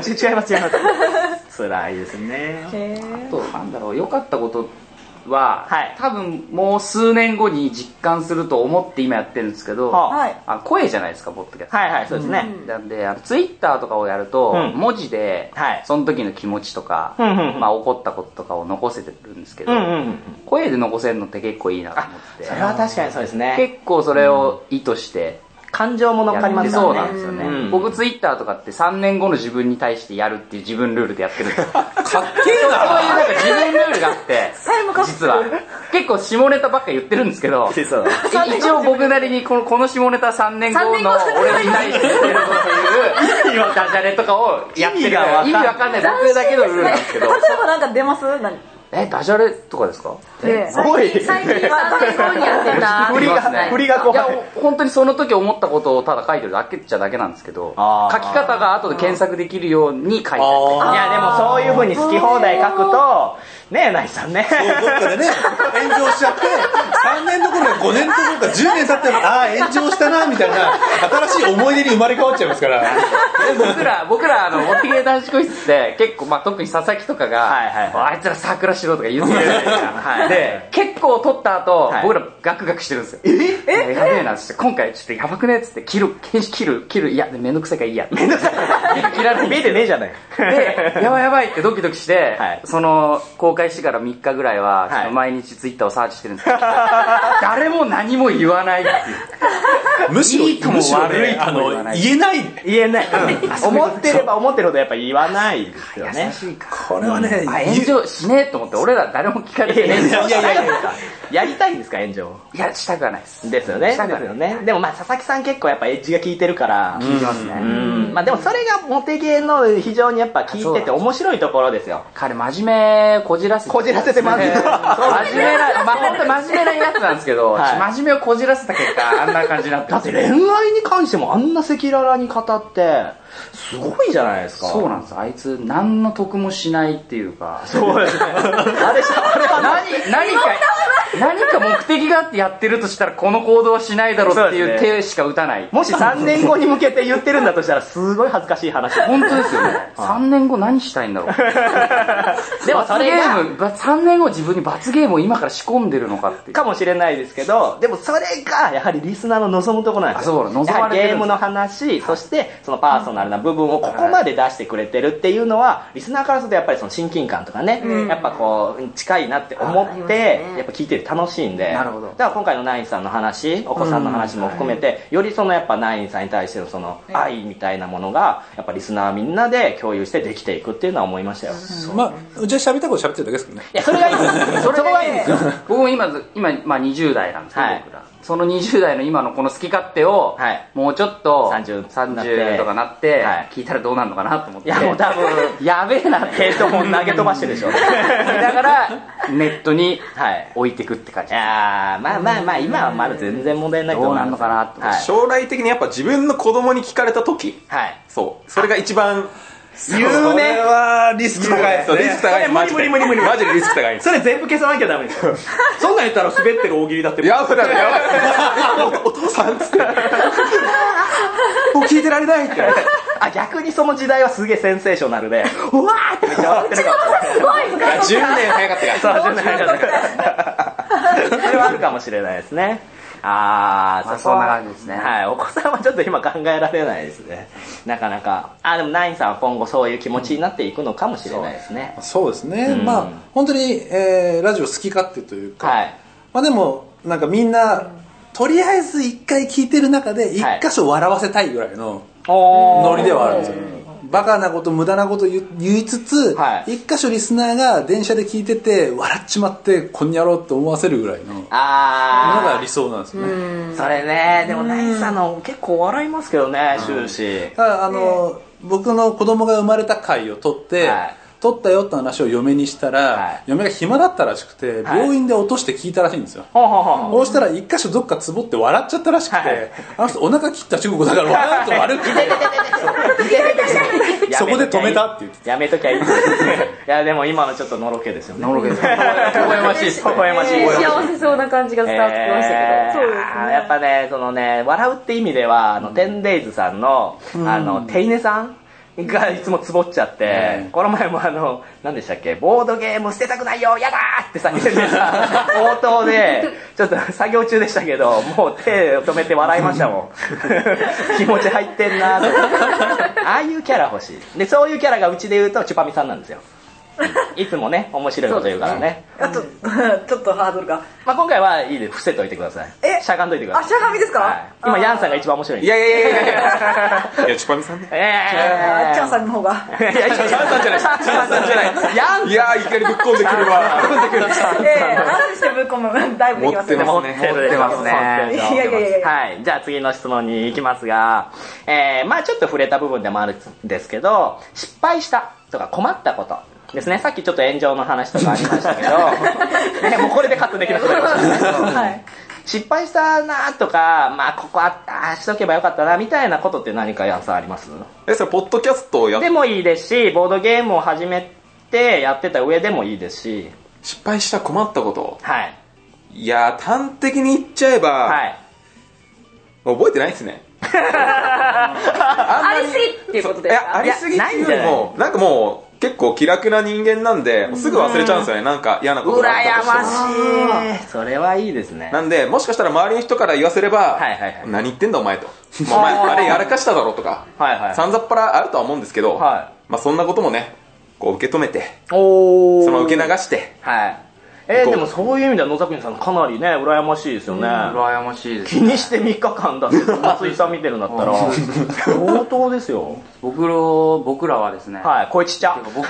違います。辛いですね。 あとなんだろう、良かったことは、多分もう数年後に実感すると思って今やってるんですけど、声じゃないですか、ポッドキャスト。 はい、そうですね。 なんでツイッターとかをやると、文字でその時の気持ちとか、まあ起こったこととかを残せてるんですけど、声で残せるのって結構いいなと思って。 それは確かにそうですね。 結構それを意図して感情も乗っかりますからね。 そうなんですよね。僕ツイッターとかって3年後の自分に対してやるっていう自分ルールでやってるんですよ。かっけえな。 そういうなんか自分ルールがあって、実は結構下ネタばっか言ってるんですけど、一応僕なりにこの下ネタ3年後の俺に対して言ってるというダジャレとかをやってる。意味わかんない僕だけのルールなんですけど。 例えばなんか出ます？ ダジャレとかですか？ すごい最近3年後にやってた振りが怖い。 いや本当にその時思ったことをただ書いてるだけっちゃだけなんですけど、書き方が後で検索できるように書いてある。 いやでもそういう風に好き放題書くとねえ、ナイさんね、 どっかでね炎上しちゃって3年どころか5年どころか10年経っても炎上したなみたいな新しい思い出に生まれ変わっちゃいますから。 僕らモテゲー男子更衣室って結構、特に佐々木とかが、あいつらサークラしろとか言ってるじゃないですか。で結構撮った後、僕らガクガクしてるんですよ。やべえなっつって、今回ちょっとやばくねっつって切る、いやめんどくさいからいいや、めんどくさい切らない見えてねえじゃないでやばいってドキドキして、その公開してから3日ぐらいは毎日ツイッターをサーチしてるんですけど、誰も何も言わないっていう。 むしろいいとも悪いとも言わない。 言えない、 思ってれば思ってるほどやっぱ言わないですよね。 優しいか。 これはね、 炎上しねえと思って、俺ら誰も聞かれてねえんだよ。 やりたいんですか、炎上。 いや、したくはないです。 ですよね。でも佐々木さん結構やっぱエッジが効いてるから効いてますね。 でもそれがモテゲーの非常にやっぱ効いてて面白いところですよ。 彼真面目こじらせてますね。 真面目な、本当に真面目なやつなんですけど、真面目をこじらせた結果あんな感じになって。 だって恋愛に関してもあんな赤裸々に語ってすごいじゃないですか。 そうなんです。あいつ何の得もしないっていうか。 そうですね。あれは何か目的があってやってるとしたらこの行動はしないだろうっていう手しか打たない。 もし3年後に向けて言ってるんだとしたらすごい恥ずかしい話。 本当ですよね。3年後何したいんだろう。でもそれが3年後自分に罰ゲームを今から仕込んでるのかっていうかもしれないですけど、でもそれがやはりリスナーの望むところなんですよ。ゲームの話、そしてそのパーソナルな部分をここまで出してくれてるっていうのは、リスナーからするとやっぱりその親近感とかね、やっぱこう近いなって思ってやっぱ聞いてて楽しいんで。 なるほど。 だから今回のナインさんの話、お子さんの話も含めて、よりそのやっぱナインさんに対してのその愛みたいなものがやっぱリスナーみんなで共有してできていくっていうのは思いましたよ。 うちは喋ったこと喋ってるだけですけどね。 いや、それがいいんですよ。それがいいんですよ。 僕も今20代なんですけど、僕らその20代の今のこの好き勝手を、もうちょっと30とかなって聞いたらどうなるのかなと思って。 いやもう多分やべえなってヘッドホン投げ飛ばしてるでしょ。 だからネットに置いてくって感じ。 いやまあ今はまだ全然問題ないと思う。 どうなるのかなって。 将来的にやっぱ自分の子供に聞かれた時、それが一番言うね。 それはリスク高いですね。 リスク高いです。マジでマジでリスク高いです。 それ全部消さなきゃダメですよ。そんなん言ったら滑ってる大喜利だって。 やばい。お父さんっつって。もう聞いてられないって。 あ、逆にその時代はすげえセンセーショナルで、うわーってめっちゃ笑ってるかもしれない。 10年早かったから。 そう、10年早かったから。それはあるかもしれないですね。 そんな感じですね。 はい。お子さんはちょっと今考えられないですね。なかなか。でもナインさんは今後そういう気持ちになっていくのかもしれないですね。 そうですね。まあ、本当に、ラジオ好き勝手というか、まあでも、なんかみんな、とりあえず一回聞いてる中で、一箇所笑わせたいぐらいのノリではあるんですよ。バカなこと無駄なこと言いつつ、一箇所リスナーが電車で聞いてて笑っちまってこんにゃろうって思わせるぐらいののが理想なんですよね。 それね、でもナインさんの結構笑いますけどね、終始。 ただ僕の子供が生まれた回を撮って撮ったよって話を嫁にしたら、嫁が暇だったらしくて病院で落として聞いたらしいんですよ。そうしたら一箇所どっかつぼって笑っちゃったらしくて、あの人お腹切った直後だから笑うと悪くてそこで止めたって言ってやめときゃいいですいやでも今のちょっとのろけですよね。 のろけです。微笑ましいです。 幸せそうな感じが伝わってきましたけど、そうですね。 やっぱね、そのね、笑うって意味では10days さんのテイネさんがいつもつぼっちゃって、この前も何でしたっけ、ボードゲーム捨てたくないよ、やだーって叫んでた応答で、ちょっと作業中でしたけど、もう手を止めて笑いましたもん。気持ち入ってんなーと。ああいうキャラ欲しい。で、そういうキャラがうちで言うとチュパミさんなんですよ。いつもね、面白いこと言うからね。 ちょっとハードルが。 まあ今回はいいです。伏せといてください。しゃがんどいてください。 しゃがみですか？ 今ヤンさんが一番面白い。 いや、チュパミさんね。 チャンさんの方が。 チャンさんじゃない。ヤン。いや、いきなりぶっ込んでくるわ。 何してぶっ込む？だいぶできますね。 持ってますね。 いや。 はい。じゃあ次の質問に行きますが、まあちょっと触れた部分でもあるんですけど、失敗したとか困ったことですね。さっきちょっと炎上の話とかありましたけど、もうこれでカットできなくなりましたね。失敗したなとか、まあここしとけばよかったなみたいなことって何かヤンさんあります？ それポッドキャストをでもいいですし、ボードゲームを始めてやってた上でもいいですし。 失敗した困ったこと。 はい。 いや、端的に言っちゃえば、覚えてないですね。 ありすぎっていうことですか？ ありすぎっていうよりも、なんかもう結構気楽な人間なんで、すぐ忘れちゃうんですよね。なんか嫌なことがあったとしても。 羨ましい。それはいいですね。 なんで、もしかしたら周りの人から言わせれば、何言ってんだお前と。お前、あれやらかしただろとか、さんざっぱらあるとは思うんですけど、まあそんなこともね、こう受け止めて、その受け流して、 でもそういう意味では野崎さんかなりね、羨ましいですよね。 羨ましいです。 気にして3日間だって松井さん見てるんだったら相当ですよ。 僕らはですね、 声ちっちゃ。 僕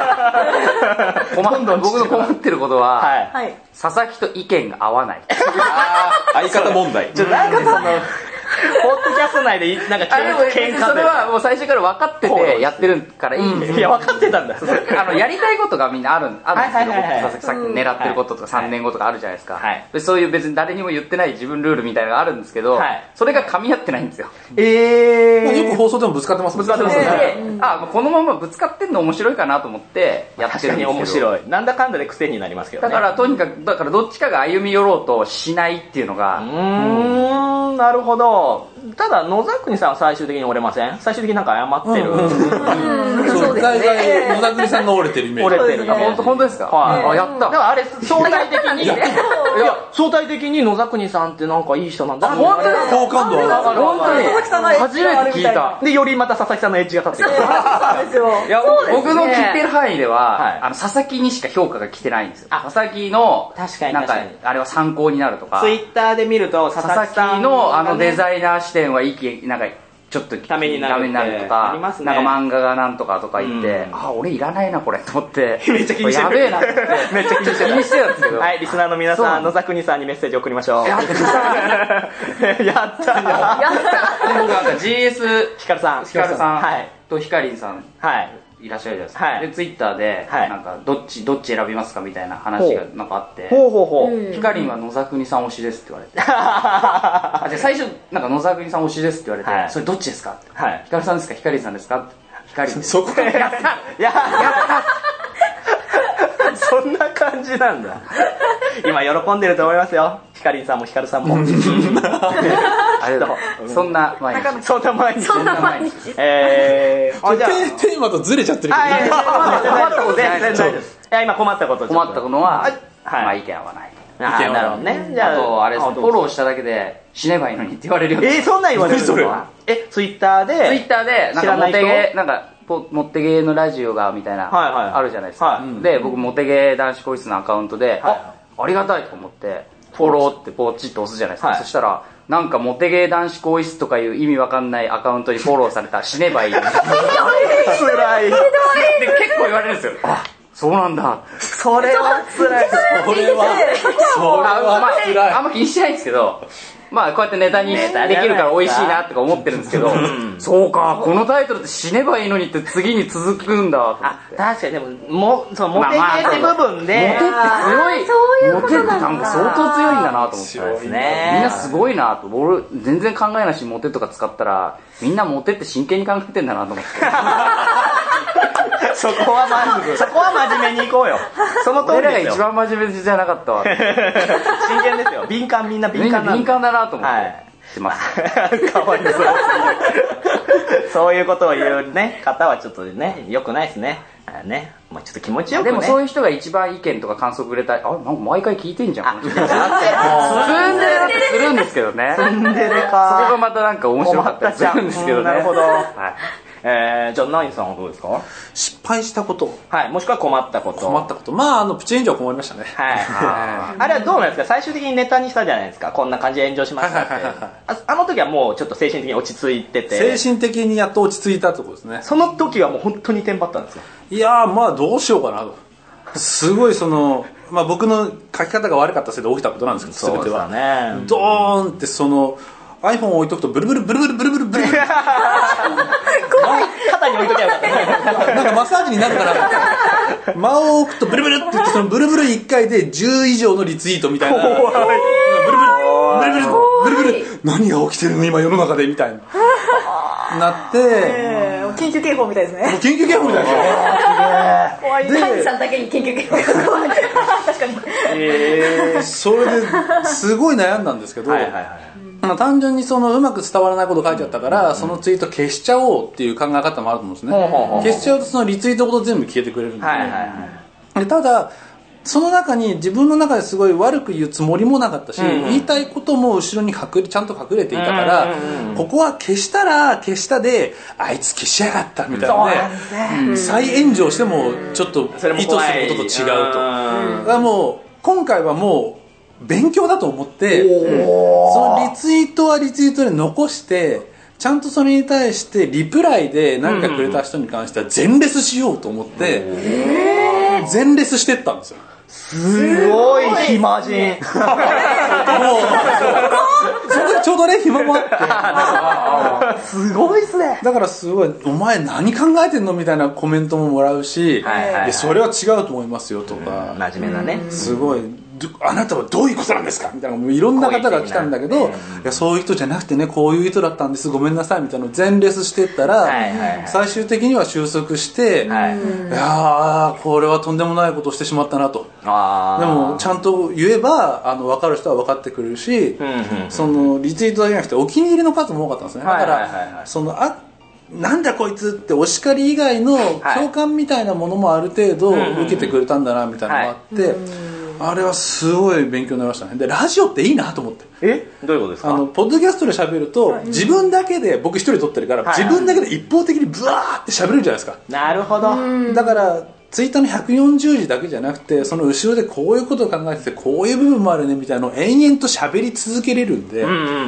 の困ってることは、佐々木と意見が合わない。 相方問題。 なんかそのポッドキャスト内でなんか喧嘩。 それはもう最初から分かっててやってるからいいんですよ。 いや分かってたんだ。 やりたいことがみんなあるんですけど、佐々木さっき狙ってることとか3年後とかあるじゃないですか。そういう別に誰にも言ってない自分ルールみたいなのがあるんですけど、それが噛み合ってないんですよ。 よく放送でもぶつかってますもんね。 ぶつかってますね。このままぶつかってんの面白いかなと思ってやってるんですけど。 面白い。なんだかんだで癖になりますけどね。 だからとにかくどっちかが歩み寄ろうとしないっていうのが。 なるほど。ただ野崎さんは最終的に折れません？最終的になんか謝ってる。 そうですね。野崎さんが折れてるイメージ。 折れてる。本当ですか？やった。 だからあれ相対的に相対的に野崎さんってなんかいい人なんだ。 本当ですか？ 好感度本当に初めて聞いた。 でよりまた佐々木さんのエッジが立ってくる。 いや僕の聞いてる範囲では佐々木にしか評価が来てないんですよ。佐々木のなんかあれは参考になるとか。 ツイッターで見ると佐々木のデザイナー視点はなんかちょっとためになるとか、なんか漫画がなんとかとか言って、俺いらないなこれと思って、 めっちゃ気にしてる。 やべえなって、めっちゃ気にしてるんですけど。 はい、リスナーの皆さん、野崎さんにメッセージ送りましょう。やったでもなんか GS ヒカルさんとヒカリンさんいらっしゃるじゃないですか。でツイッターでなんかどっち選びますかみたいな話がなんかあって、ヒカリンは野崎さん推しですって言われて、じゃ最初なんか野崎さん推しですって言われて、それどっちですかって、ヒカルさんですかヒカリンさんですかって、ヒ光でそこからやったそんな感じなんだ。今喜んでると思いますよ。ヒカリンさんもヒカルさんも。 あれだ。そんな毎日。 そんな毎日。 そんな毎日。 じゃあテーマとずれちゃってるけど。 困ったこと全然大丈夫です。今困ったこと。 困ったのは、まあ意見合わない。 なるほどね。 じゃあ、あとあれフォローしただけで死ねばいいのにって言われるよ。 そんなん言われるの？ツイッターでなんかモテゲーなんかモテゲーのラジオがみたいなあるじゃないですか。で僕モテゲー男子更衣室のアカウントでありがたいと思ってフォローってポチッと押すじゃないですか。そしたらなんかモテゲー男子更衣室とかいう意味わかんないアカウントにフォローされた死ねばいいのに。 辛い。 で結構言われるんですよ。あ、そうなんだ。 それは辛い。 あんま気にしてないんですけど、まあこうやってネタにできるから美味しいなとか思ってるんですけど、そうか、このタイトルって死ねばいいのにって次に続くんだと思って。 確かにでもそのモテゲーって部分でモテって強い、モテってなんか相当強いんだなと思って。みんなすごいなと。俺全然考えないしモテとか使ったらみんなモテって真剣に考えてんだなと思って。 そこは真面目に行こうよ。その通りですよ。 俺らが一番真面目じゃなかったわ。 真剣ですよ。敏感、みんな敏感なんで。 敏感だなと思ってします。 かわいそう。そういうことを言うね方はちょっとね良くないですね。もうちょっと気持ちよくね。 でもそういう人が一番意見とか感想くれたい。なんか毎回聞いてんじゃん。ツンデレってするんですけどね。 ツンデレか。 そこがまたなんか面白かったりするんですけどね。 なるほど。じゃあナインさんはどうですか？ 失敗したこと、 もしくは困ったこと。 まあプチ炎上は困りましたね。 あれはどうなんですか？最終的にネタにしたじゃないですか。こんな感じで炎上しましたって。あの時はもうちょっと精神的に落ち着いてて、 精神的にやっと落ち着いたところですね。 その時はもう本当にテンパったんですか？ いやー、まあどうしようかなと。すごいまあ僕の書き方が悪かったせいで起きたことなんですけど、全てはドーンってiPhone を置いとくとブルブルブルブルブルブルブル肩に置いときゃよかった。 なんかマッサージになるかな間を置くとブルブルって言って、そのブルブル1回で10以上のリツイートみたいな。ブルブルブルブルブルブル何が起きてるの今世の中でみたいななって、 緊急警報みたいですね。 緊急警報みたいですよ。 怖い。タイさんだけに緊急警報。確かに。 それですごい悩んだんですけど、単純にうまく伝わらないこと書いちゃったから、そのツイート消しちゃおうっていう考え方もあると思うんですね。消しちゃうとそのリツイートごと全部消えてくれるんで、ただその中に自分の中ですごい悪く言うつもりもなかったし、言いたいことも後ろにちゃんと隠れていたから、ここは消したら消したであいつ消しやがったみたいなので、再炎上してもちょっと意図することと違うと。だからもう今回はもう勉強だと思って、そのリツイートはリツイートで残して、ちゃんとそれに対してリプライで何かくれた人に関しては全レスしようと思って全レスしてったんですよ。 すごい暇人。もうその時ちょうどね暇もあってすごいっすね。 だからすごいお前何考えてんのみたいなコメントももらうし、それは違うと思いますよとか、 真面目なね、 すごいあなたはどういうことなんですかみたいな、もういろんな方が来たんだけど、いやそういう人じゃなくてね、こういう人だったんです、ごめんなさいみたいなのを全レスしてったら、最終的には収束して、いやこれはとんでもないことをしてしまったなと。でもちゃんと言えば分かる人は分かってくれるし、そのリツイートだけじゃなくてお気に入りの数も多かったんですね。だからなんだこいつってお叱り以外の共感みたいなものもある程度受けてくれたんだなみたいなのがあって、あれはすごい勉強になりましたね。でラジオっていいなと思って。 どういうことですか？ ポッドキャストで喋ると、自分だけで、僕一人撮ってるから、自分だけで一方的にブワーって喋れるじゃないですか。 なるほど。 だからツイッターの140字だけじゃなくて、その後ろでこういうことを考えててこういう部分もあるねみたいなのを延々と喋り続けれるんで、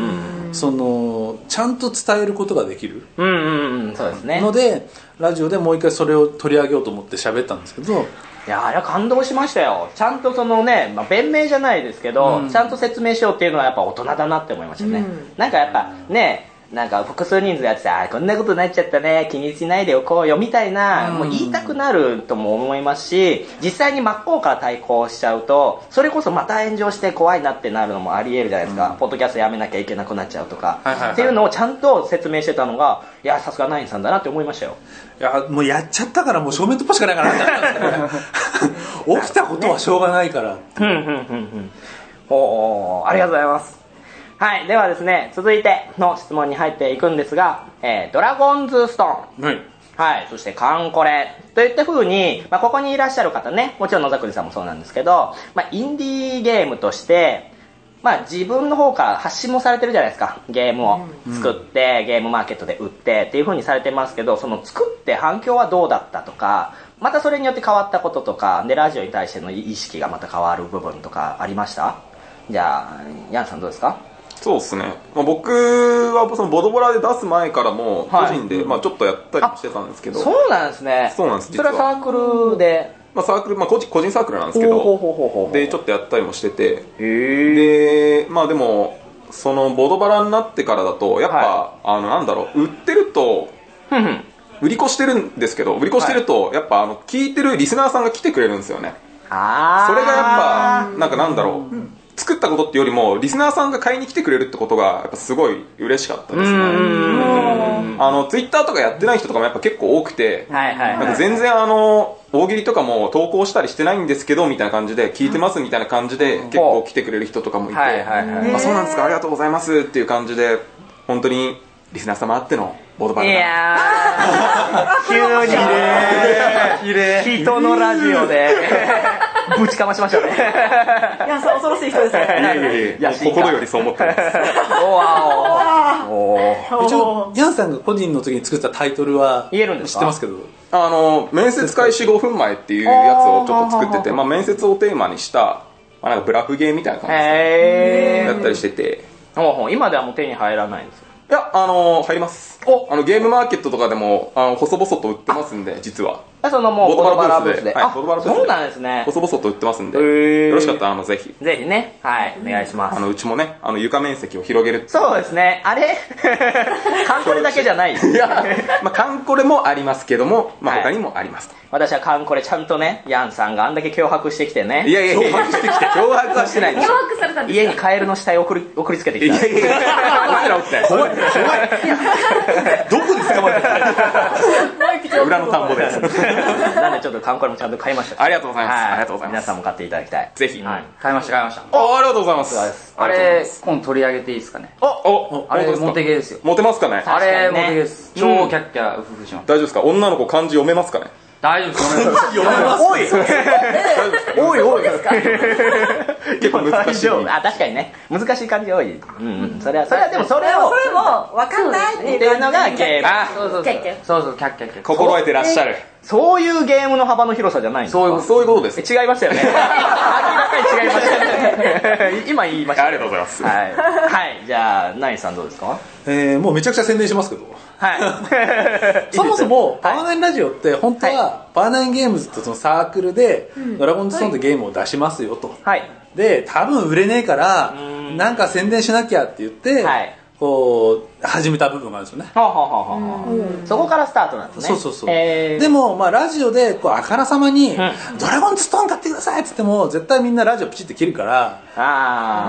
ちゃんと伝えることができるそうですね。 ので、ラジオでもう一回それを取り上げようと思って喋ったんですけど、 いやあれは感動しましたよ。ちゃんと弁明じゃないですけど、ちゃんと説明しようっていうのはやっぱ大人だなって思いましたね。なんかやっぱね、 なんか複数人数でやってて、あ、こんなことになっちゃったね、気にしないでおこうよみたいな、もう言いたくなるとも思いますし、実際に真っ向から対抗しちゃうと、それこそまた炎上して怖いなってなるのもあり得るじゃないですか。ポッドキャストやめなきゃいけなくなっちゃうとか、っていうのをちゃんと説明してたのが、いや、さすがナインさんだなって思いましたよ。 いや、もうやっちゃったからもう正面突破しかないから起きたことはしょうがないから。 おー、ありがとうございます。はい、ではですね、続いての質問に入っていくんですが、ドラゴンズストーン。 はい。 はい、そしてカンコレといった風に、ここにいらっしゃる方ね、もちろん野桜さんもそうなんですけど、インディーゲームとして、自分の方から発信もされてるじゃないですか。ゲームを作って、ゲームマーケットで売ってっていう風にされてますけど、その作って反響はどうだったとか、またそれによって変わったこととか、で、ラジオに対しての意識がまた変わる部分とかありました？じゃあ、ヤンさんどうですか？ そうですね、僕はそのボドボラで出す前からも個人で、ちょっとやったりもしてたんですけど。 そうなんですね。 そうなんです。 それはサークルで、 サークル、個人サークルなんですけど、でちょっとやったりもしてて、ででもそのボドバラになってからだとやっぱ、なんだろう、売ってると売り越してるんですけど、売り越してるとやっぱ聞いてるリスナーさんが来てくれるんですよね。それがやっぱなんだろう、作ったことってよりもリスナーさんが買いに来てくれるってことがやっぱすごい嬉しかったですね。ツイッターとかやってない人とかもやっぱ結構多くて、なんか全然大喜利とかも投稿したりしてないんですけどみたいな感じで、聞いてますみたいな感じで結構来てくれる人とかもいて、あ、そうなんですか、ありがとうございますっていう感じで、本当にリスナー様あってのボードバラだ。いやー、急に人のラジオでぶちかましましたね。 いや、恐ろしい人ですね。 いや、心よりそう思ってます。 一応ヤンさんが個人の時に作ったタイトルは言えるんですか？ 知ってますけど、 面接開始5分前っていうやつをちょっと作ってて、面接をテーマにしたなんかブラフゲーみたいな感じでやったりしてて、 今ではもう手に入らないんですよ。 いや、入ります。ゲームマーケットとかでも細々と売ってますんで、実は。 そのもうボドバラブースで。そうなんですね。 細々と売ってますんで、よろしかったらぜひ。 ぜひね、はい、お願いします。 うちもね、床面積を広げる。 そうですね。あれカンコレだけじゃない。 いや、カンコレもありますけども、他にもありますと。 私はカンコレちゃんとね、ヤンさんがあんだけ脅迫してきてね。 いやいや、脅迫してきて、脅迫はしてないんですよ。 脅迫されたんですか？ 家にカエルの死体を送りつけてきた。 いやいや、怖い。どこで捕まえた裏の田んぼです。 なんでちょっとカンコレもちゃんと買いました。 ありがとうございます。ありがとうございます。 皆さんも買っていただきたい。 ぜひ。 買いました。 ありがとうございます。 あれ、今度取り上げていいですかね。あれ、モテゲーですよ。 モテますかね。 あれ、モテゲーです。超キャッキャウフフします。 大丈夫ですか？女の子漢字読めますかね？ 大丈夫です。 読めます。おいですか？結構難しい。 確かにね、難しい漢字多い。それはでもそれも分かんないっていうのがゲーム。 そう、キャッキャ。 心得てらっしゃる。 そういうゲームの幅の広さじゃないんですか？ そういうことです。 違いましたよね。明らかに違いましたよね。今言いました。 ありがとうございます。 はい。じゃあ、ナインさんどうですか？ もうめちゃくちゃ宣伝しますけど。 はい。 そもそも、パワーナインラジオって、本当は、パワーナインゲームズとそのサークルで、ドラゴンズストーンでゲームを出しますよと。で、多分売れねえから、なんか宣伝しなきゃって言って、こう、始めた部分があるんですよね。 そこからスタートなんですね。 そう。でも、ラジオで、あからさまに、ドラゴンズストーン買ってくださいって言っても、絶対みんなラジオピチって切るから、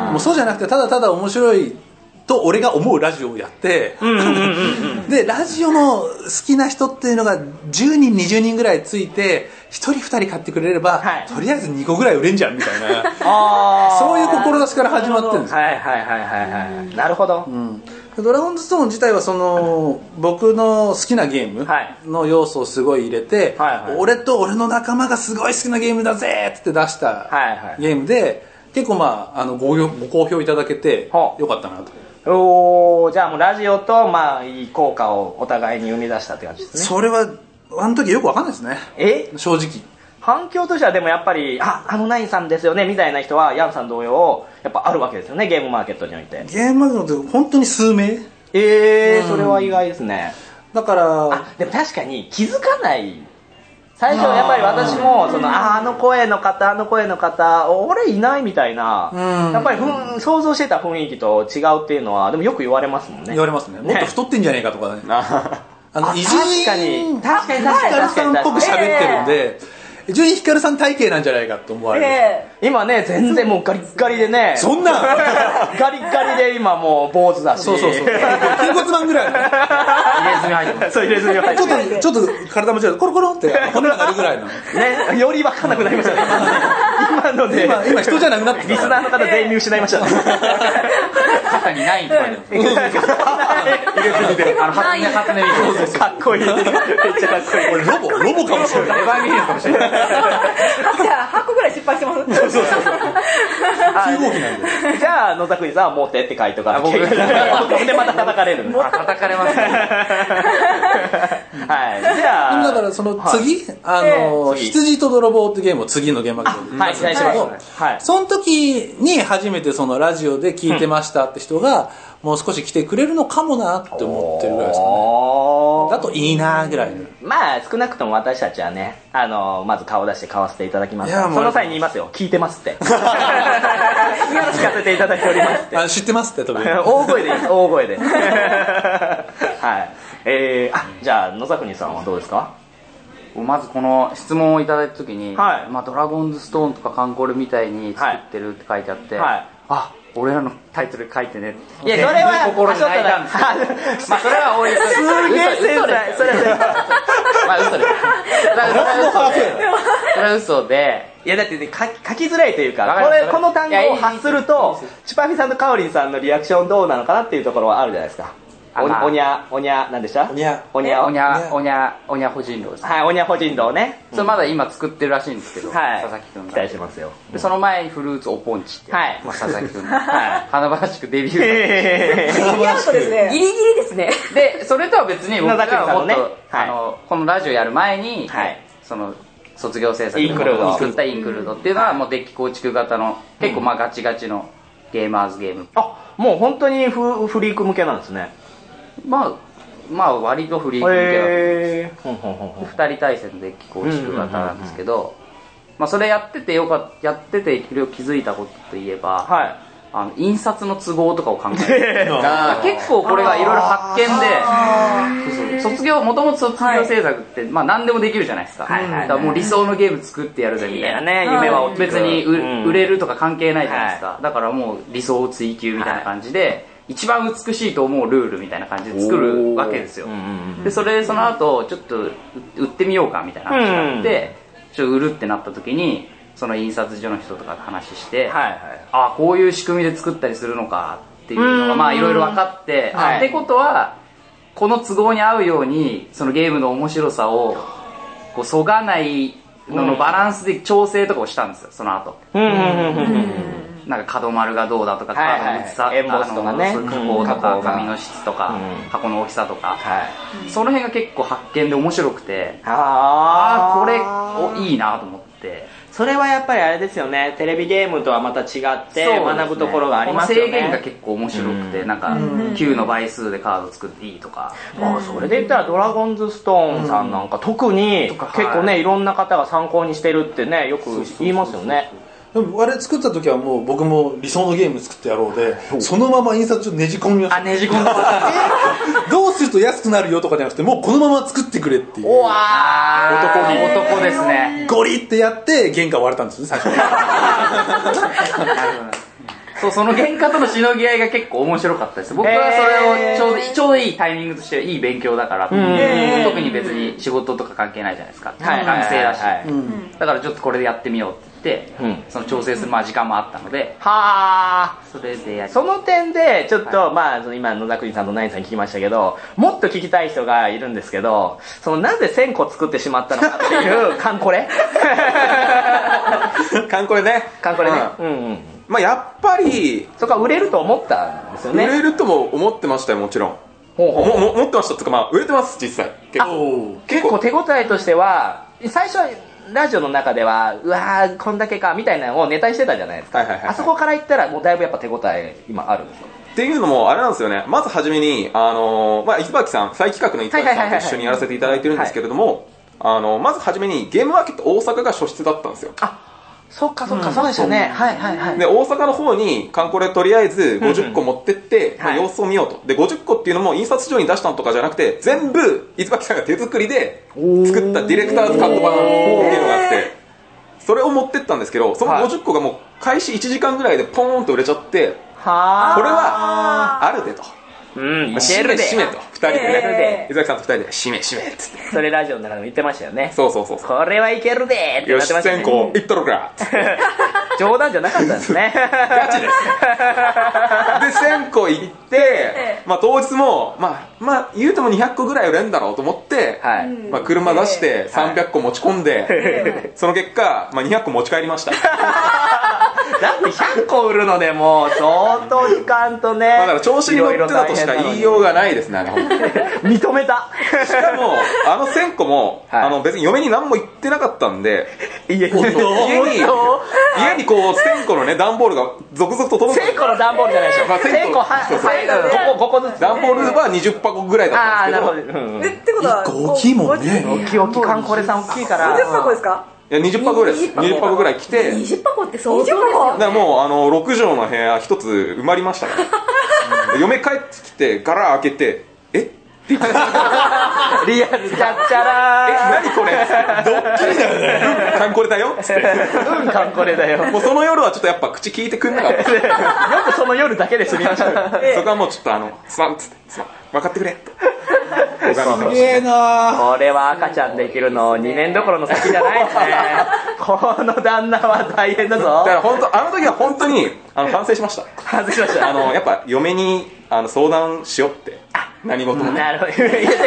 もうそうじゃなくて、ただただ面白い、と俺が思うラジオをやってでラジオの好きな人っていうのが10人20人ぐらいついて1人2人買ってくれれば、とりあえず2個ぐらい売れんじゃんみたいなそういう志から始まってるんですよ。 なるほど。 ドラゴンズストーン自体はその僕の好きなゲームの要素をすごい入れて、俺と俺の仲間がすごい好きなゲームだぜって出したゲームで、結構ご好評いただけてよかったなと。 じゃあもうラジオといい効果をお互いに生み出したって感じですね。 それはあの時よくわかんないですね。正直反響としてはでもやっぱりナインさんですよねみたいな人はヤンさん同様やっぱあるわけですよね、ゲームマーケットにおいて。 ゲームマーケットって本当に数名。 それは意外ですね。 だからでも確かに気づかない最初やっぱり私もあの声の方俺いないみたいな、やっぱり想像してた雰囲気と違うっていうのはでもよく言われますもんね。 言われますね。もっと太ってんじゃねえかとかね。伊集院確かにさんっぽく喋ってるんで、伊集院光さん体型なんじゃないかと思われる。 今ね全然もうガリッガリでね、 そんなガリッガリで今もう坊主だし、 そう筋骨盤ぐらい入れ墨入ってます。 そう入れ墨入ってます。 ちょっと体も違うコロコロって骨が鳴るぐらいのね、より分かんなくなりましたね今ので。 今人じゃなくなってリスナーの方全員見失いましたね。 肩にないって書いてます。初音ミク。 かっこいい。めっちゃかっこいい。 これロボかもしれない。 エヴァンゲリオンかもしれない。 8個ぐらい失敗してます。 9号機なんで。 じゃあ野崎さんは持ってって書いとかなきゃいけない。でまた叩かれる。 叩かれますね。 はい。じゃあだからその次羊と泥棒ってゲームを次の現場で出すんですけど、その時に初めてそのラジオで聞いてましたって人がもう少し来てくれるのかもなって思ってるぐらいですかね。だといいなぐらいの。 まあ少なくとも私たちはね、まず顔出して買わせていただきます。その際に言いますよ、聞いてますって聞かせていただいておりますって。 知ってますって大声でいいです、大声ではい。じゃあ野崎さんはどうですか。 まずこの質問をいただいた時に、ドラゴンズストーンとかカンコレみたいに作ってるって書いてあって、俺らのタイトル書いてねって。 いや、それは心に泣いたんですけど、まあそれは多いです。 すげえ繊細。それはまあ嘘です。それは嘘で。 いやだってね、書きづらいというか、この単語を発するとチュパミさんとカオリンさんのリアクションどうなのかなっていうところはあるじゃないですか。おにゃ何でした？おにゃ保人道です。 はい、おにゃ保人道ね。 それまだ今作ってるらしいんですけど、佐々木くんが期待してますよ。 でその前にフルーツおポンチって佐々木くんが華々しくデビューギリギリですね。 でそれとは別に僕がもっとこのラジオやる前にその卒業制作で作ったインクルードっていうのはもうデッキ構築型の結構まあガチガチのゲーマーズゲーム。 もう本当にフリーク向けなんですね。まあ割とフリーク向けなんです。2人対戦のデッキ構築型なんですけど、まあそれやってていろいろ気づいたことといえば、印刷の都合とかを考える。結構これがいろいろ発見で、もともと卒業制作ってまあ何でもできるじゃないですか。だからもう理想のゲーム作ってやるぜみたいなね、夢は別に売れるとか関係ないじゃないですか。だからもう理想を追求みたいな感じで。一番美しいと思うルールみたいな感じで作るわけですよ。でその後ちょっと売ってみようかみたいな話になって、ちょっと売るってなった時にその印刷所の人とかと話してこういう仕組みで作ったりするのかっていうのがまあいろいろ分かって、ってことはこの都合に合うようにそのゲームの面白さをこうそがないののバランスで調整とかをしたんですよ、その後。なんか角丸がどうだとか、 エンボスとかね、 加工とか紙の質とか箱の大きさとか、その辺が結構発見で面白くて、これいいなと思って。 それはやっぱりあれですよね、テレビゲームとはまた違って学ぶところがありますよね。 制限が結構面白くて、なんか9の倍数でカード作っていいとか。 それで言ったらドラゴンズストーンさんなんか特に結構ね、いろんな方が参考にしてるってね、よく言いますよね。 でもあれ作った時はもう僕も理想のゲーム作ってやろうで、そのまま印刷所ねじ込みました。 ねじ込んだ。 どうすると安くなるよとかじゃなくて、もうこのまま作ってくれっていう。 男ですね。 ゴリってやって原価割れたんですね、最初。 その原価とのしのぎ合いが結構面白かったです。僕はそれをちょうどいいタイミングとしていい勉強だから、特に別に仕事とか関係ないじゃないですか。学生だし。だからちょっとこれでやってみようって言って、その調整する時間もあったので、それでその点でちょっと今野田邦さんとナインさんに聞きましたけど、もっと聞きたい人がいるんですけど、なぜ1000個作ってしまったのかっていうカンコレカンコレね。まあやっぱりそこは売れると思ったんですよね。 売れるとも思ってましたよ、もちろん。思ってましたっていうか、まあ売れてます、実際。 結構手応えとしては、最初はラジオの中ではうわーこんだけかみたいなのをネタにしてたじゃないですか。あそこから言ったらもうだいぶやっぱ手応え今あるんですよ。 っていうのもあれなんですよね。まずはじめに磯崎さん、再企画の磯崎さんと一緒にやらせていただいてるんですけれども、 まずはじめにゲームマーケット大阪が初出だったんですよ。 そっか、そうですよね。はいはいはい。 で、大阪の方にカンコレとりあえず50個持ってって、様子を見ようと。で、50個っていうのも印刷所に出したのとかじゃなくて、全部、伊椿さんが手作りで作ったディレクターズカット版っていうのがあって、それを持ってったんですけど、その50個がもう開始1時間ぐらいでポーンと売れちゃって、これはあるでと。 いけるで。 締めと。二人でね。伊崎さんと二人で締めっつって。 それラジオの中でも言ってましたよね。 そう。 これはいけるでってよし、先行、いっとるか。 冗談じゃなかったんですね。 ガチです。で、1000個行って、当日も、言うても200個ぐらい売れんだろうと思って、車出して300個持ち込んで、その結果、200個持ち帰りました。 だって100個売るのでもう相当時間とね、 だから調子に乗ってたとしか言いようがないですね、 認めた。 しかも1000個も、別に嫁に何も言ってなかったんで、家にこう1000個のね段ボールが続々と届く。 1000個の段ボールじゃないでしょ。1000個5個ずつ。 段ボールは20箱ぐらいだったんですけど。 ってことは 1個大きいもんね。 大きいカンコレさん大きいから。 50箱ですか？ いや20箱ぐらいです。20箱ぐらい来て、 20箱って相当ですよ。 だからもう6畳の部屋一つ埋まりましたから嫁帰ってきてガラ開けてって言ってリアルちゃっちゃら何これドッキリだよね。カンコレだよっつってカンコレだよ。 もうその夜はちょっとやっぱ口聞いてくんなかったよくその夜だけで済みましたそこはもうちょっとすまんっつって分かってくれすげえな。 これは赤ちゃんできるの2年どころの先じゃないですね。この旦那は大変だぞ。 だから本当あの時は本当に反省しました。 反省しました。 やっぱ嫁に相談しようって何事もね。 なるほど。 そこなんです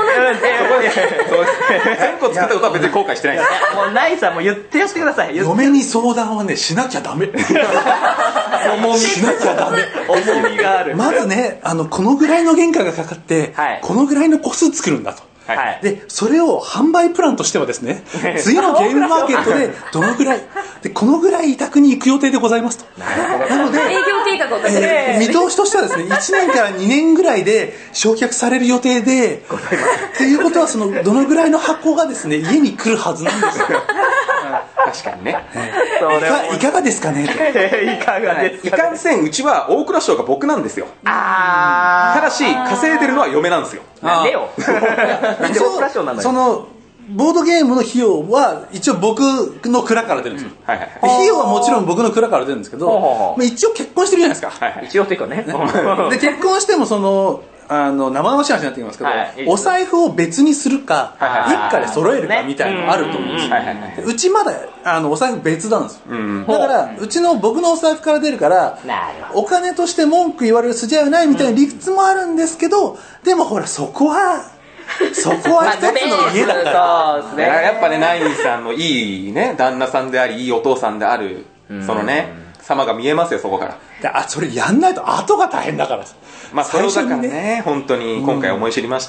1000個作ったことは別に後悔してないです。 もうナイさんも言ってやってください。 嫁に相談はねしなきゃダメ。しなきゃダメ。 重みがある。 まずねこのぐらいの原価がかかって、このぐらいの個数作るんだと。でそれを販売プランとしてはですね、次のゲームマーケットでどのぐらいでこのぐらい委託に行く予定でございますと。なので営業計画を立てて、 見通しとしてはですね1年から2年ぐらいで焼却される予定でっていうことはどのぐらいの箱がですね家に来るはずなんですよ。 確かにね。 いかがですかね。 いかがですか。 いかんせんうちは大蔵省が僕なんですよ。ただし稼いでるのは嫁なんですよ。 なんでよ。 そのボードゲームの費用は一応僕の蔵から出るんですよ。費用はもちろん僕の蔵から出るんですけど、一応結婚してるじゃないですか。 一応っていうかね。 で結婚しても生々しい話になってきますけど、お財布を別にするか一家で揃えるかみたいなのあると思うんですよ。うちまだお財布別なんですよ。だから僕のお財布から出るからお金として文句言われる筋合いはないみたいな理屈もあるんですけど、でもほらそこは一つの家だからやっぱねナインさんのいいね旦那さんでありいいお父さんであるそのね様が見えますよそこから。 それやんないと後が大変だから。 それをだからね本当に今回思い知りました。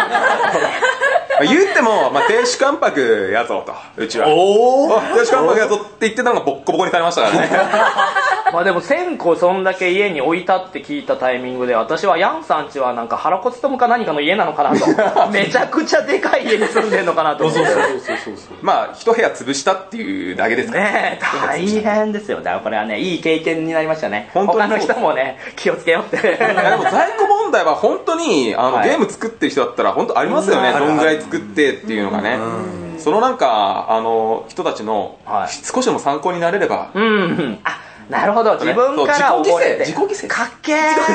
言っても亭主関白やぞとうちは亭主関白やぞって言ってたのがボッコボコにされましたからね。 でも1000個そんだけ家に置いたって聞いたタイミングで私はヤンさんちはなんか原子勤か何かの家なのかなとめちゃくちゃでかい家に住んでんのかなと思って一部屋潰したっていうだけですからね。大変ですよ。だからこれはねいい経験になりましたね。他の人もね気をつけようって。 でも在庫問題は本当にゲーム作ってる人だったら本当ありますよね。どんぐらい作ってっていうのがね。その人たちの少しでも参考になれれば。 なるほど。自分から覚えて自己犠牲かっけー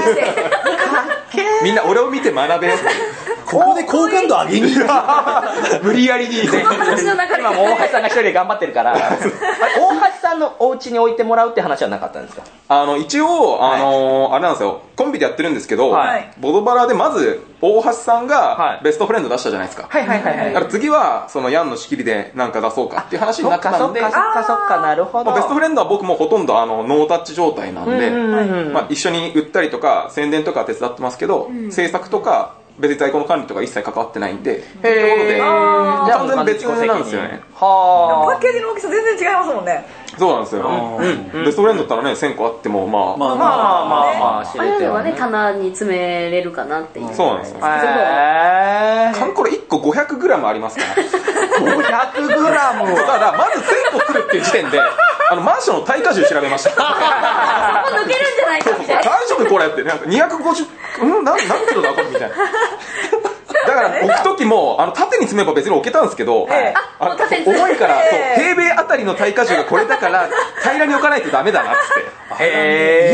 みんな俺を見て学べよ。 ここで好感度上げに無理やりに今も大橋さんが一人で頑張ってるから大橋さんのお家に置いてもらうって話はなかったんですか。 一応あれなんですよコンビでやってるんですけど、ボドバラでまず大橋さんがベストフレンド出したじゃないですか。だから次はヤンの仕切りで何か出そうかっていう話になったんで、 そっかなるほど。 ベストフレンドは僕もほとんどノータッチ状態なんで一緒に売ったりとか宣伝とか手伝ってますけど、制作とか別に在庫の管理とか一切関わってないんで、ということで完全に別なんですよね。 はあ。パッケージの大きさ全然違いますもんね。 そうなんですよ。ベストフレンドだったらね、1000個あってもまあれはね、棚に詰めれるかなっていう。 そうなんですよ。カンコレ1個 500g ありますから。 500g だからまず1000個来るっていう時点でマンションの耐荷重調べました。 そこ抜けるんじゃないかみたいな。 大丈夫これってなんか250何キロだこれみたいな。だから置く時も縦に詰めば別に置けたんですけど、重いから平米あたりの耐荷重がこれだから平らに置かないとダメだなっつって。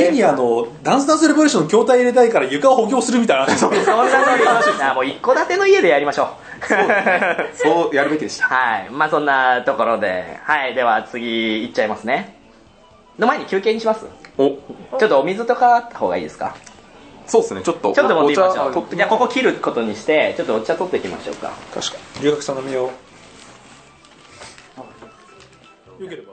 家にダンスダンスレボリューションの筐体入れたいから床を補強するみたいな話。 そんな話。もう一戸建ての家でやりましょう。 そうやるべきでした。 はい。まあそんなところで、はい。では次いっちゃいますね。の前に休憩にします？ちょっとお水とかあった方がいいですか？ そうですね、ちょっと持ってみましょう。じゃあここ切ることにしてちょっとお茶取っていきましょうか。 確かに留学さんの身をよければ